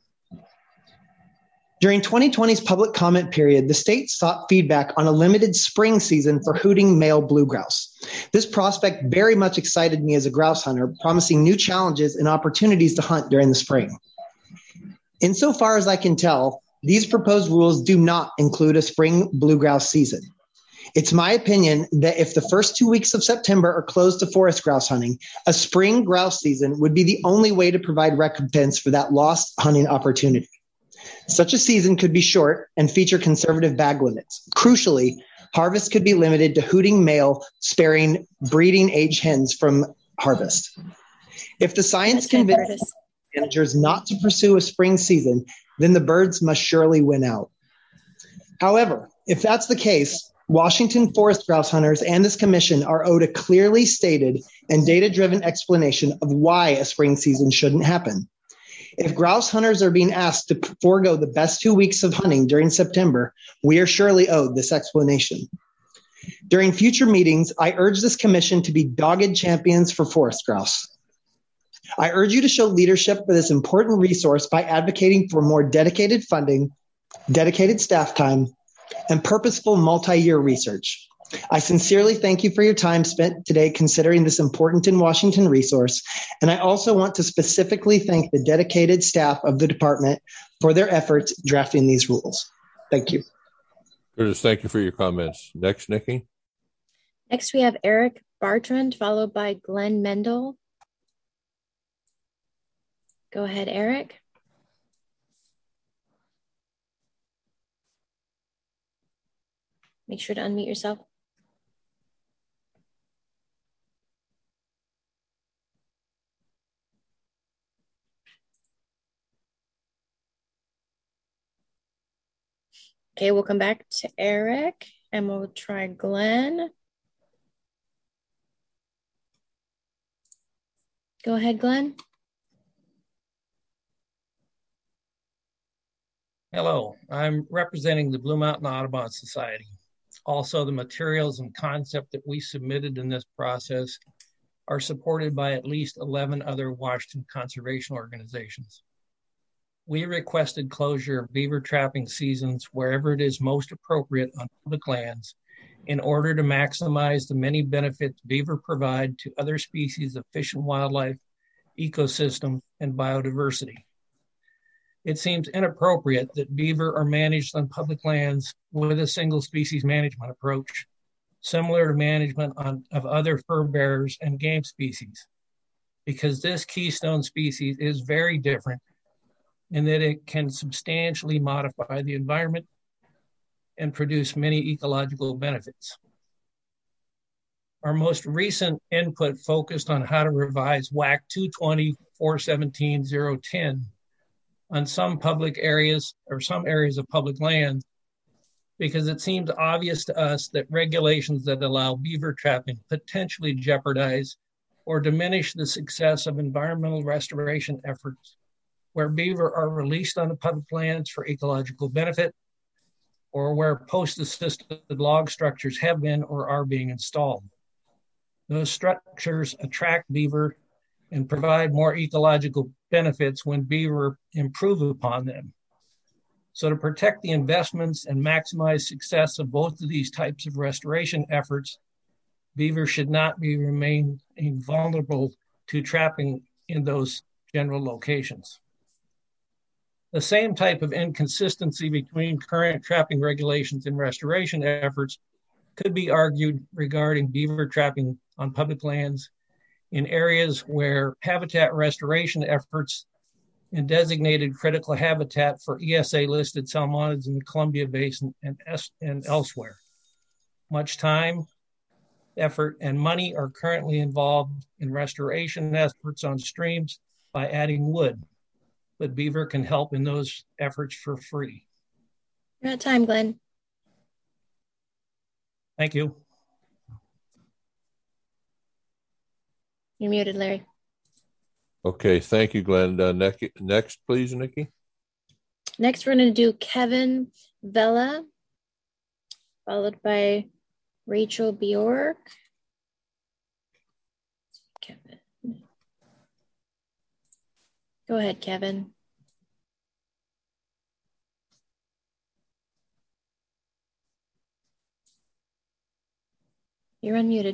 During twenty twenty's public comment period, the state sought feedback on a limited spring season for hooting male blue grouse. This prospect very much excited me as a grouse hunter, promising new challenges and opportunities to hunt during the spring. Insofar as I can tell, these proposed rules do not include a spring blue grouse season. It's my opinion that if the first two weeks of September are closed to forest grouse hunting, a spring grouse season would be the only way to provide recompense for that lost hunting opportunity. Such a season could be short and feature conservative bag limits. Crucially, harvest could be limited to hooting male, sparing breeding age hens from harvest. If the science convinces managers not to pursue a spring season, then the birds must surely win out. However, if that's the case, Washington forest grouse hunters and this commission are owed a clearly stated and data-driven explanation of why a spring season shouldn't happen. If grouse hunters are being asked to forego the best two weeks of hunting during September, we are surely owed this explanation. During future meetings, I urge this commission to be dogged champions for forest grouse. I urge you to show leadership for this important resource by advocating for more dedicated funding, dedicated staff time, and purposeful multi-year research. I sincerely thank you for your time spent today considering this important in Washington resource, and I also want to specifically thank the dedicated staff of the department for their efforts drafting these rules. Thank you. Curtis, thank you for your comments. Next, Nikki. Next, we have Eric Bartrand, followed by Glenn Mendel. Go ahead, Eric. Make sure to unmute yourself. Okay, we'll come back to Eric and we'll try Glenn. Go ahead, Glenn. Hello, I'm representing the Blue Mountain Audubon Society. Also, the materials and concept that we submitted in this process are supported by at least eleven other Washington conservation organizations. We requested closure of beaver trapping seasons wherever it is most appropriate on public lands in order to maximize the many benefits beaver provide to other species of fish and wildlife, ecosystem, and biodiversity. It seems inappropriate that beaver are managed on public lands with a single species management approach, similar to management on, of other fur bearers and game species, because this keystone species is very different in that it can substantially modify the environment and produce many ecological benefits. Our most recent input focused on how to revise W A C two twenty dash four seventeen dash zero ten on some public areas or some areas of public land, because it seems obvious to us that regulations that allow beaver trapping potentially jeopardize or diminish the success of environmental restoration efforts where beaver are released on the public lands for ecological benefit, or where post-assisted log structures have been or are being installed. Those structures attract beaver and provide more ecological benefits when beaver improve upon them. So to protect the investments and maximize success of both of these types of restoration efforts, beaver should not be remaining vulnerable to trapping in those general locations. The same type of inconsistency between current trapping regulations and restoration efforts could be argued regarding beaver trapping on public lands in areas where habitat restoration efforts and designated critical habitat for E S A-listed salmonids in the Columbia Basin and, and elsewhere. Much time, effort, and money are currently involved in restoration efforts on streams by adding wood, but beaver can help in those efforts for free. You're at time, Glenn. Thank you. You're muted, Larry. Okay, thank you, Glenn. Uh, ne- next, please, Nikki. Next, we're going to do Kevin Vela, followed by Rachel Bjork. Kevin. Go ahead, Kevin. You're unmuted.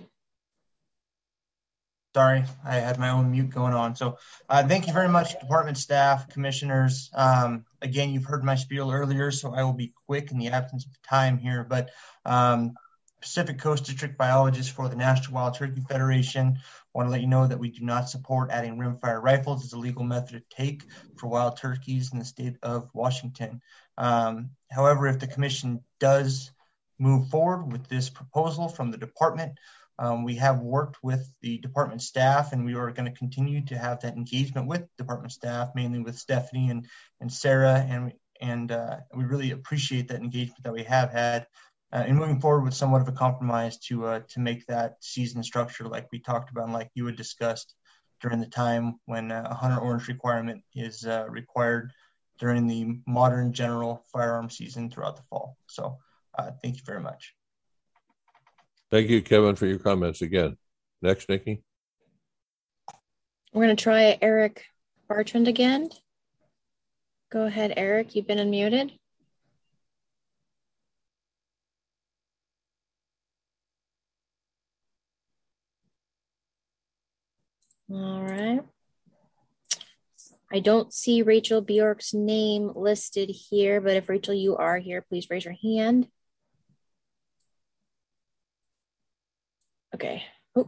Sorry, I had my own mute going on. So uh, thank you very much, department staff, commissioners. Um, again, you've heard my spiel earlier, so I will be quick in the absence of time here. But um, Pacific Coast District biologist for the National Wild Turkey Federation. Want to let you know that we do not support adding rimfire rifles as a legal method of take for wild turkeys in the state of Washington. Um, however, if the commission does move forward with this proposal from the department, Um, we have worked with the department staff, and we are going to continue to have that engagement with department staff, mainly with Stephanie and, and Sarah, and, and uh, we really appreciate that engagement that we have had uh, in moving forward with somewhat of a compromise to uh, to make that season structure like we talked about and like you had discussed during the time when uh, a hunter orange requirement is uh, required during the modern general firearm season throughout the fall. So uh, thank you very much. Thank you, Kevin, for your comments again. Next, Nikki. We're going to try Eric Bartrand again. Go ahead, Eric. You've been unmuted. All right. I don't see Rachel Bjork's name listed here, but if Rachel, you are here, please raise your hand. Okay. Oh,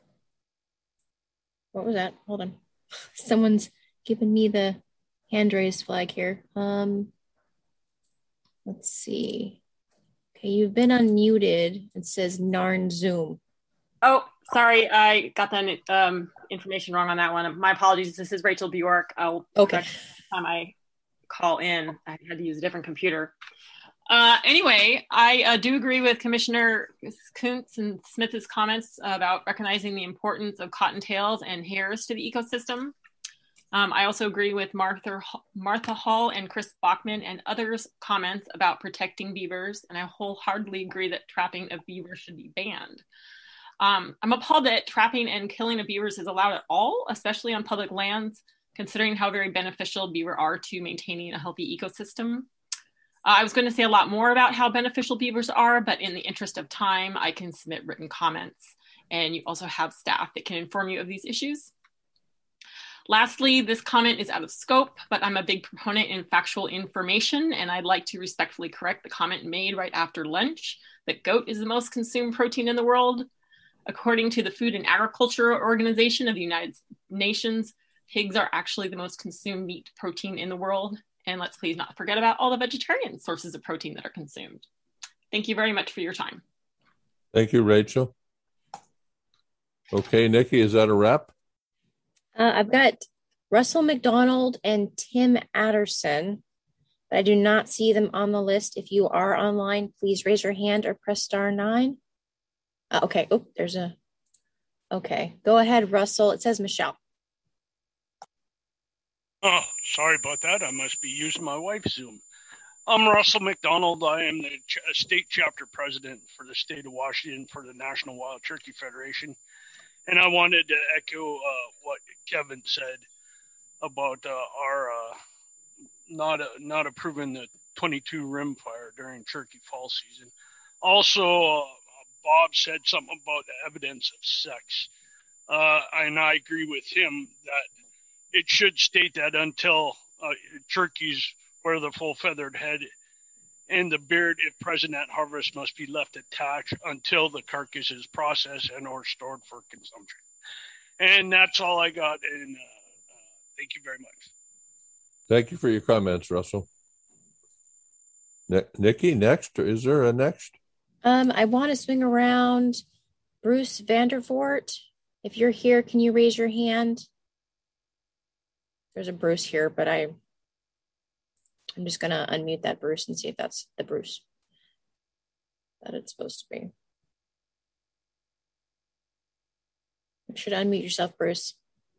what was that? Hold on. Someone's giving me the hand raised flag here. Um, let's see. Okay, you've been unmuted. It says Narn Zoom. Oh, sorry, I got the um, information wrong on that one. My apologies. This is Rachel Bjork. I'll okay. Next time I call in, I had to use a different computer. Uh, anyway, I uh, do agree with Commissioner Kuntz and Smith's comments about recognizing the importance of cottontails and hares to the ecosystem. Um, I also agree with Martha, Martha Hall and Chris Bachman and others' comments about protecting beavers, and I wholeheartedly agree that trapping of beavers should be banned. Um, I'm appalled that trapping and killing of beavers is allowed at all, especially on public lands, considering how very beneficial beaver are to maintaining a healthy ecosystem. Uh, I was going to say a lot more about how beneficial beavers are, but in the interest of time, I can submit written comments, and you also have staff that can inform you of these issues. Lastly, this comment is out of scope, but I'm a big proponent in factual information, and I'd like to respectfully correct the comment made right after lunch that goat is the most consumed protein in the world. According to the Food and Agriculture Organization of the United Nations, pigs are actually the most consumed meat protein in the world. And let's please not forget about all the vegetarian sources of protein that are consumed. Thank you very much for your time. Thank you, Rachel. Okay, Nikki, is that a wrap? Uh, I've got Russell McDonald and Tim Adderson, but I do not see them on the list. If you are online, please raise your hand or press star nine. Uh, okay, oh, there's a, okay. Go ahead, Russell. It says Michelle. Oh, sorry about that. I must be using my wife's Zoom. I'm Russell McDonald. I am the ch- state chapter president for the state of Washington for the National Wild Turkey Federation. And I wanted to echo uh, what Kevin said about uh, our uh, not uh, not approving the twenty-two rimfire during turkey fall season. Also, uh, Bob said something about the evidence of sex. Uh, and I agree with him that it should state that until uh, turkeys wear the full feathered head and the beard, if present at harvest, must be left attached until the carcass is processed and or stored for consumption. And that's all I got. And uh, uh, thank you very much. Thank you for your comments, Russell. Ne- Nikki, next. Is there a next? Um, I want to swing around Bruce Vandervoort. If you're here, can you raise your hand? There's a Bruce here, but I, I'm just going to unmute that Bruce and see if that's the Bruce that it's supposed to be. You should unmute yourself, Bruce.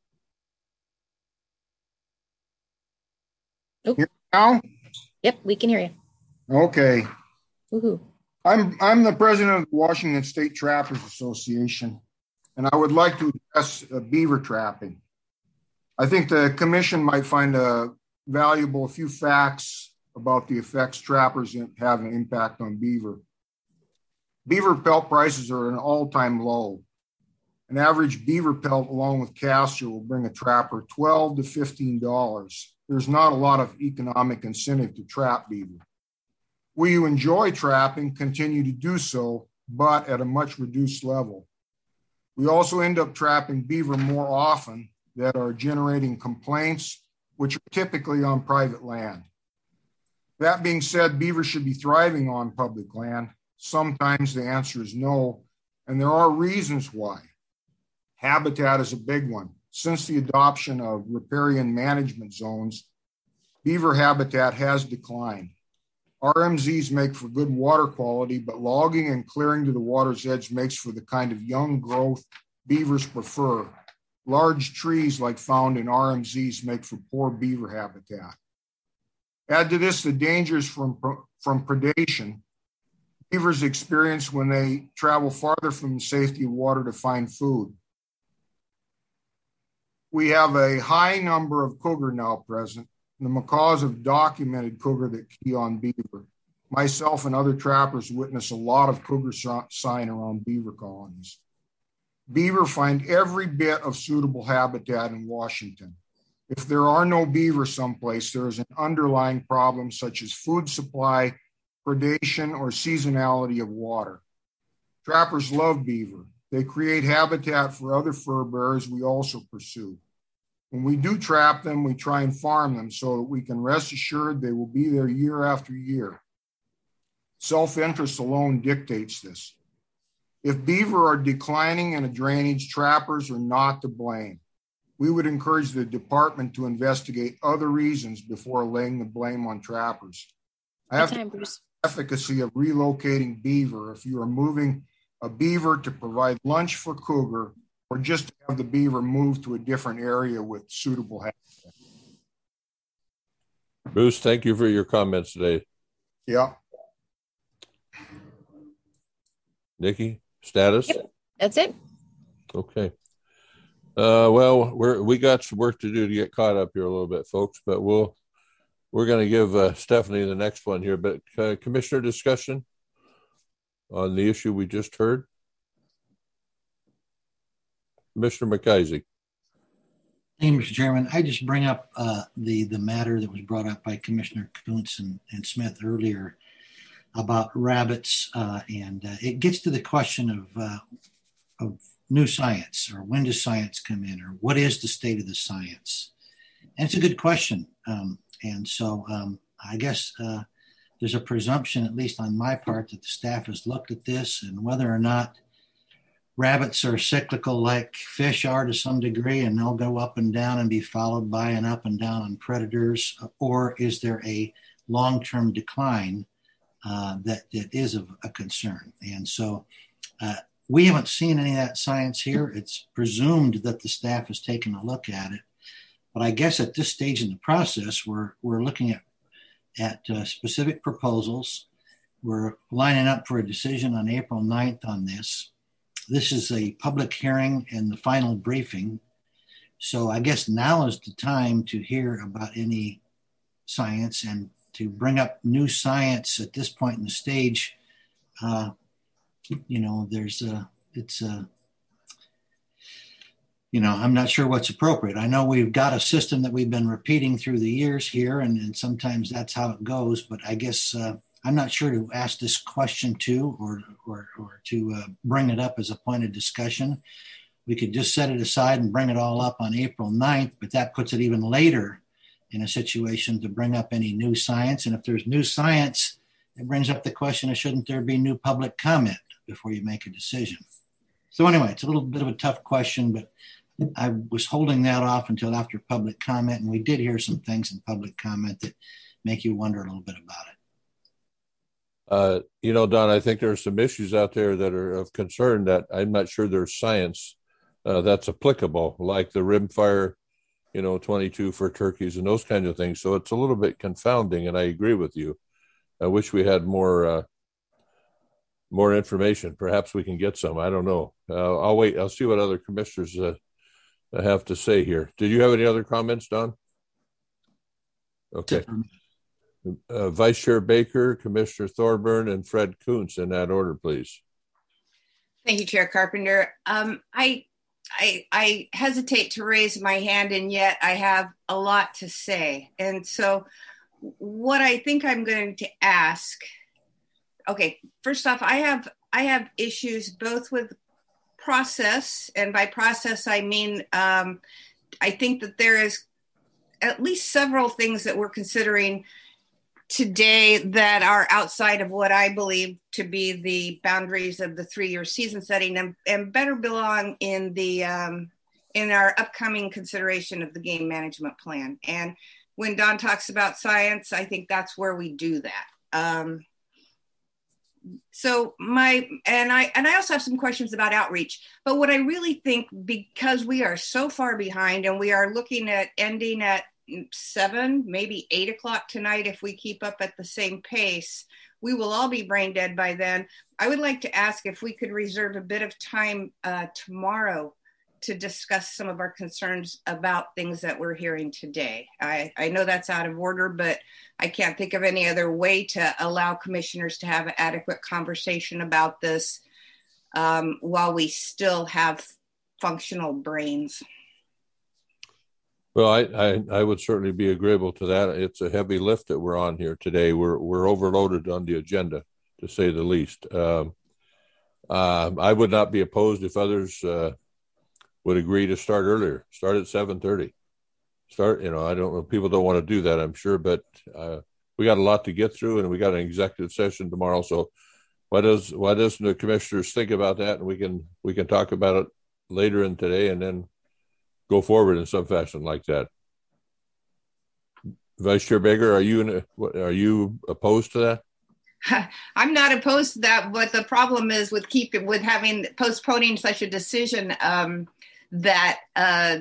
Nope. Here now? Yep, we can hear you. Okay. Woohoo. I'm I'm the president of the Washington State Trappers Association, and I would like to address uh, beaver trapping. I think the commission might find a valuable few facts about the effects trappers have an impact on beaver. Beaver pelt prices are at an all-time low. An average beaver pelt along with castor will bring a trapper twelve to fifteen dollars. There's not a lot of economic incentive to trap beaver. We who enjoy trapping continue to do so, but at a much reduced level. We also end up trapping beaver more often that are generating complaints, which are typically on private land. That being said, beaver should be thriving on public land. Sometimes the answer is no, and there are reasons why. Habitat is a big one. Since the adoption of riparian management zones, beaver habitat has declined. R M Zs make for good water quality, but logging and clearing to the water's edge makes for the kind of young growth beavers prefer. Large trees like found in R M Zs make for poor beaver habitat. Add to this the dangers from, from predation beavers experience when they travel farther from the safety of water to find food. We have a high number of cougar now present. The macaws have documented cougar that key on beaver. Myself and other trappers witness a lot of cougar sign around beaver colonies. Beaver find every bit of suitable habitat in Washington. If there are no beaver someplace, there is an underlying problem such as food supply, predation, or seasonality of water. Trappers love beaver. They create habitat for other fur bearers we also pursue. When we do trap them, we try and farm them so that we can rest assured they will be there year after year. Self-interest alone dictates this. If beaver are declining in a drainage, trappers are not to blame. We would encourage the department to investigate other reasons before laying the blame on trappers. I have time, Bruce. The efficacy of relocating beaver if you are moving a beaver to provide lunch for cougar or just to have the beaver move to a different area with suitable habitat. Bruce, thank you for your comments today. Yeah. Nikki, status? Yep, that's it. Okay. Uh, well, we're we got some work to do to get caught up here a little bit, folks. But we'll we're going to give uh, Stephanie the next one here. But uh, commissioner discussion on the issue we just heard. Commissioner McIsaac. Thank you, Mister Chairman. I just bring up uh, the the matter that was brought up by Commissioner Koontz and, and Smith earlier about rabbits, uh, and uh, it gets to the question of uh, of new science, or when does science come in, or what is the state of the science? And it's a good question, um, and so um, I guess uh, there's a presumption, at least on my part, that the staff has looked at this and whether or not rabbits are cyclical like fish are to some degree, and they'll go up and down and be followed by an up and down on predators, or is there a long-term decline uh, that, that is of a concern? And so uh, we haven't seen any of that science here. It's presumed that the staff has taken a look at it. But I guess at this stage in the process, we're, we're looking at, at uh, specific proposals. We're lining up for a decision on April ninth on this. This is a public hearing and the final briefing. So I guess now is the time to hear about any science and to bring up new science at this point in the stage. Uh, you know, there's a, it's a, you know, I'm not sure what's appropriate. I know we've got a system that we've been repeating through the years here, and, and sometimes that's how it goes, but I guess uh, I'm not sure to ask this question to or or, or to uh, bring it up as a point of discussion. We could just set it aside and bring it all up on April ninth, but that puts it even later. in a situation to bring up any new science. And if there's new science, it brings up the question of shouldn't there be new public comment before you make a decision? So anyway, it's a little bit of a tough question, but I was holding that off until after public comment, and we did hear some things in public comment that make you wonder a little bit about it. Uh, you know, Don, I think there are some issues out there that are of concern that I'm not sure there's science uh, that's applicable, like the rimfire, you know, twenty-two for turkeys and those kinds of things. So it's a little bit confounding, and I agree with you. I wish we had more uh, more information. Perhaps we can get some. I don't know. Uh, I'll wait. I'll see what other commissioners uh, have to say here. Did you have any other comments, Don? Okay. Uh, Vice Chair Baker, Commissioner Thorburn, and Fred Kuntz in that order, please. Thank you, Chair Carpenter. Um, I, I, I hesitate to raise my hand, and yet I have a lot to say. And so what I think I'm going to ask, okay, first off, I have, I have issues both with process, and by process, I mean, um, I think that there is at least several things that we're considering today that are outside of what I believe to be the boundaries of the three-year season setting, and, and better belong in the um, in our upcoming consideration of the game management plan. And when Don talks about science, I think that's where we do that. Um, so my and I and I also have some questions about outreach. But what I really think, because we are so far behind, and we are looking at ending at seven, maybe eight o'clock tonight, if we keep up at the same pace, we will all be brain dead by then. I would like to ask if we could reserve a bit of time uh, tomorrow to discuss some of our concerns about things that we're hearing today. I, I know that's out of order, but I can't think of any other way to allow commissioners to have an adequate conversation about this um, while we still have functional brains. Well, I, I, I would certainly be agreeable to that. It's a heavy lift that we're on here today. We're we're overloaded on the agenda, to say the least. Um, uh, I would not be opposed if others uh, would agree to start earlier. Start at seven thirty. Start, you know, I don't know. People don't want to do that, I'm sure, but uh, we got a lot to get through, and we got an executive session tomorrow. So why does why doesn't the commissioners think about that, and we can we can talk about it later in today, and then go forward in some fashion like that. Vice Chair Baker, are you in a, are you opposed to that? I'm not opposed to that, but the problem is with keep with having postponing such a decision um, that uh,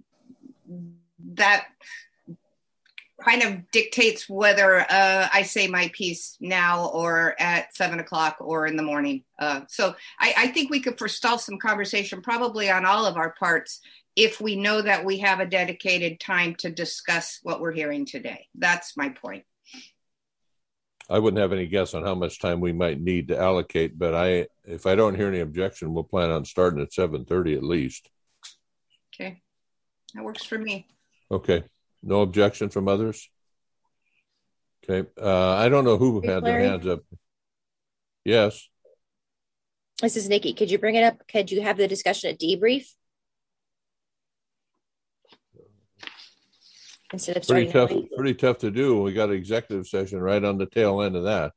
that kind of dictates whether uh, I say my piece now or at seven o'clock or in the morning. Uh, so I, I think we could forestall some conversation probably on all of our parts if we know that we have a dedicated time to discuss what we're hearing today. That's my point. I wouldn't have any guess on how much time we might need to allocate, but I, if I don't hear any objection, we'll plan on starting at seven thirty at least. Okay, that works for me. Okay, no objection from others? Okay, uh, I don't know who had Larry? their hands up. Yes. This is Nikki. Could you bring it up? Could you have the discussion at debrief? Instead of Pretty starting tough, pretty tough to do. We got an executive session right on the tail end of that.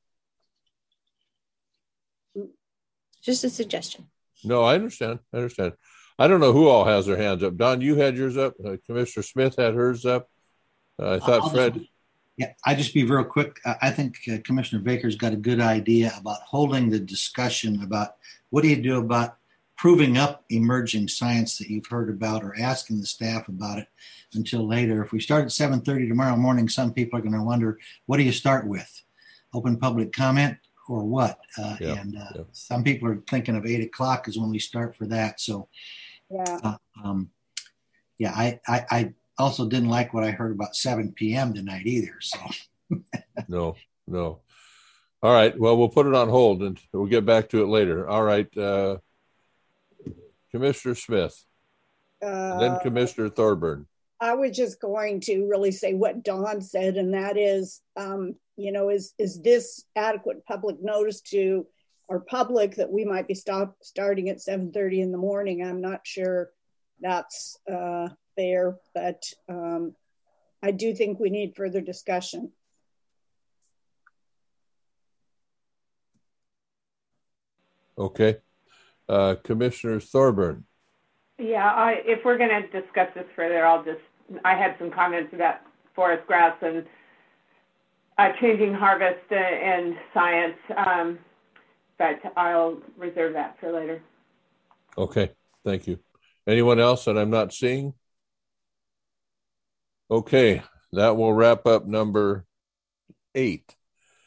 Just a suggestion. No, I understand. I understand. I don't know who all has their hands up. Don, you had yours up. Uh, Commissioner Smith had hers up. Uh, I thought I'll Fred. Just, yeah, I just be real quick. I think uh, Commissioner Baker's got a good idea about holding the discussion about what do you do about proving up emerging science that you've heard about, or asking the staff about it until later. If we start at seven thirty tomorrow morning, some people are going to wonder, what do you start with? Open public comment or what? Uh, yeah, and uh, yeah. Some people are thinking of eight o'clock is when we start for that. So, yeah, uh, um, yeah, I, I, I also didn't like what I heard about seven p.m. tonight either. So, no, no. All right. Well, we'll put it on hold and we'll get back to it later. All right. Uh, Commissioner Smith, uh, then Commissioner Thorburn. I was just going to really say what Don said, and that is, um, you know, is is this adequate public notice to our public that we might be stop, starting at seven thirty in the morning? I'm not sure that's uh, fair, but um, I do think we need further discussion. Okay. Uh, Commissioner Thorburn. Yeah, I, if we're going to discuss this further, I'll just, I had some comments about forest grass and uh, changing harvest and science, um, but I'll reserve that for later. Okay, thank you. Anyone else that I'm not seeing? Okay, that will wrap up number eight.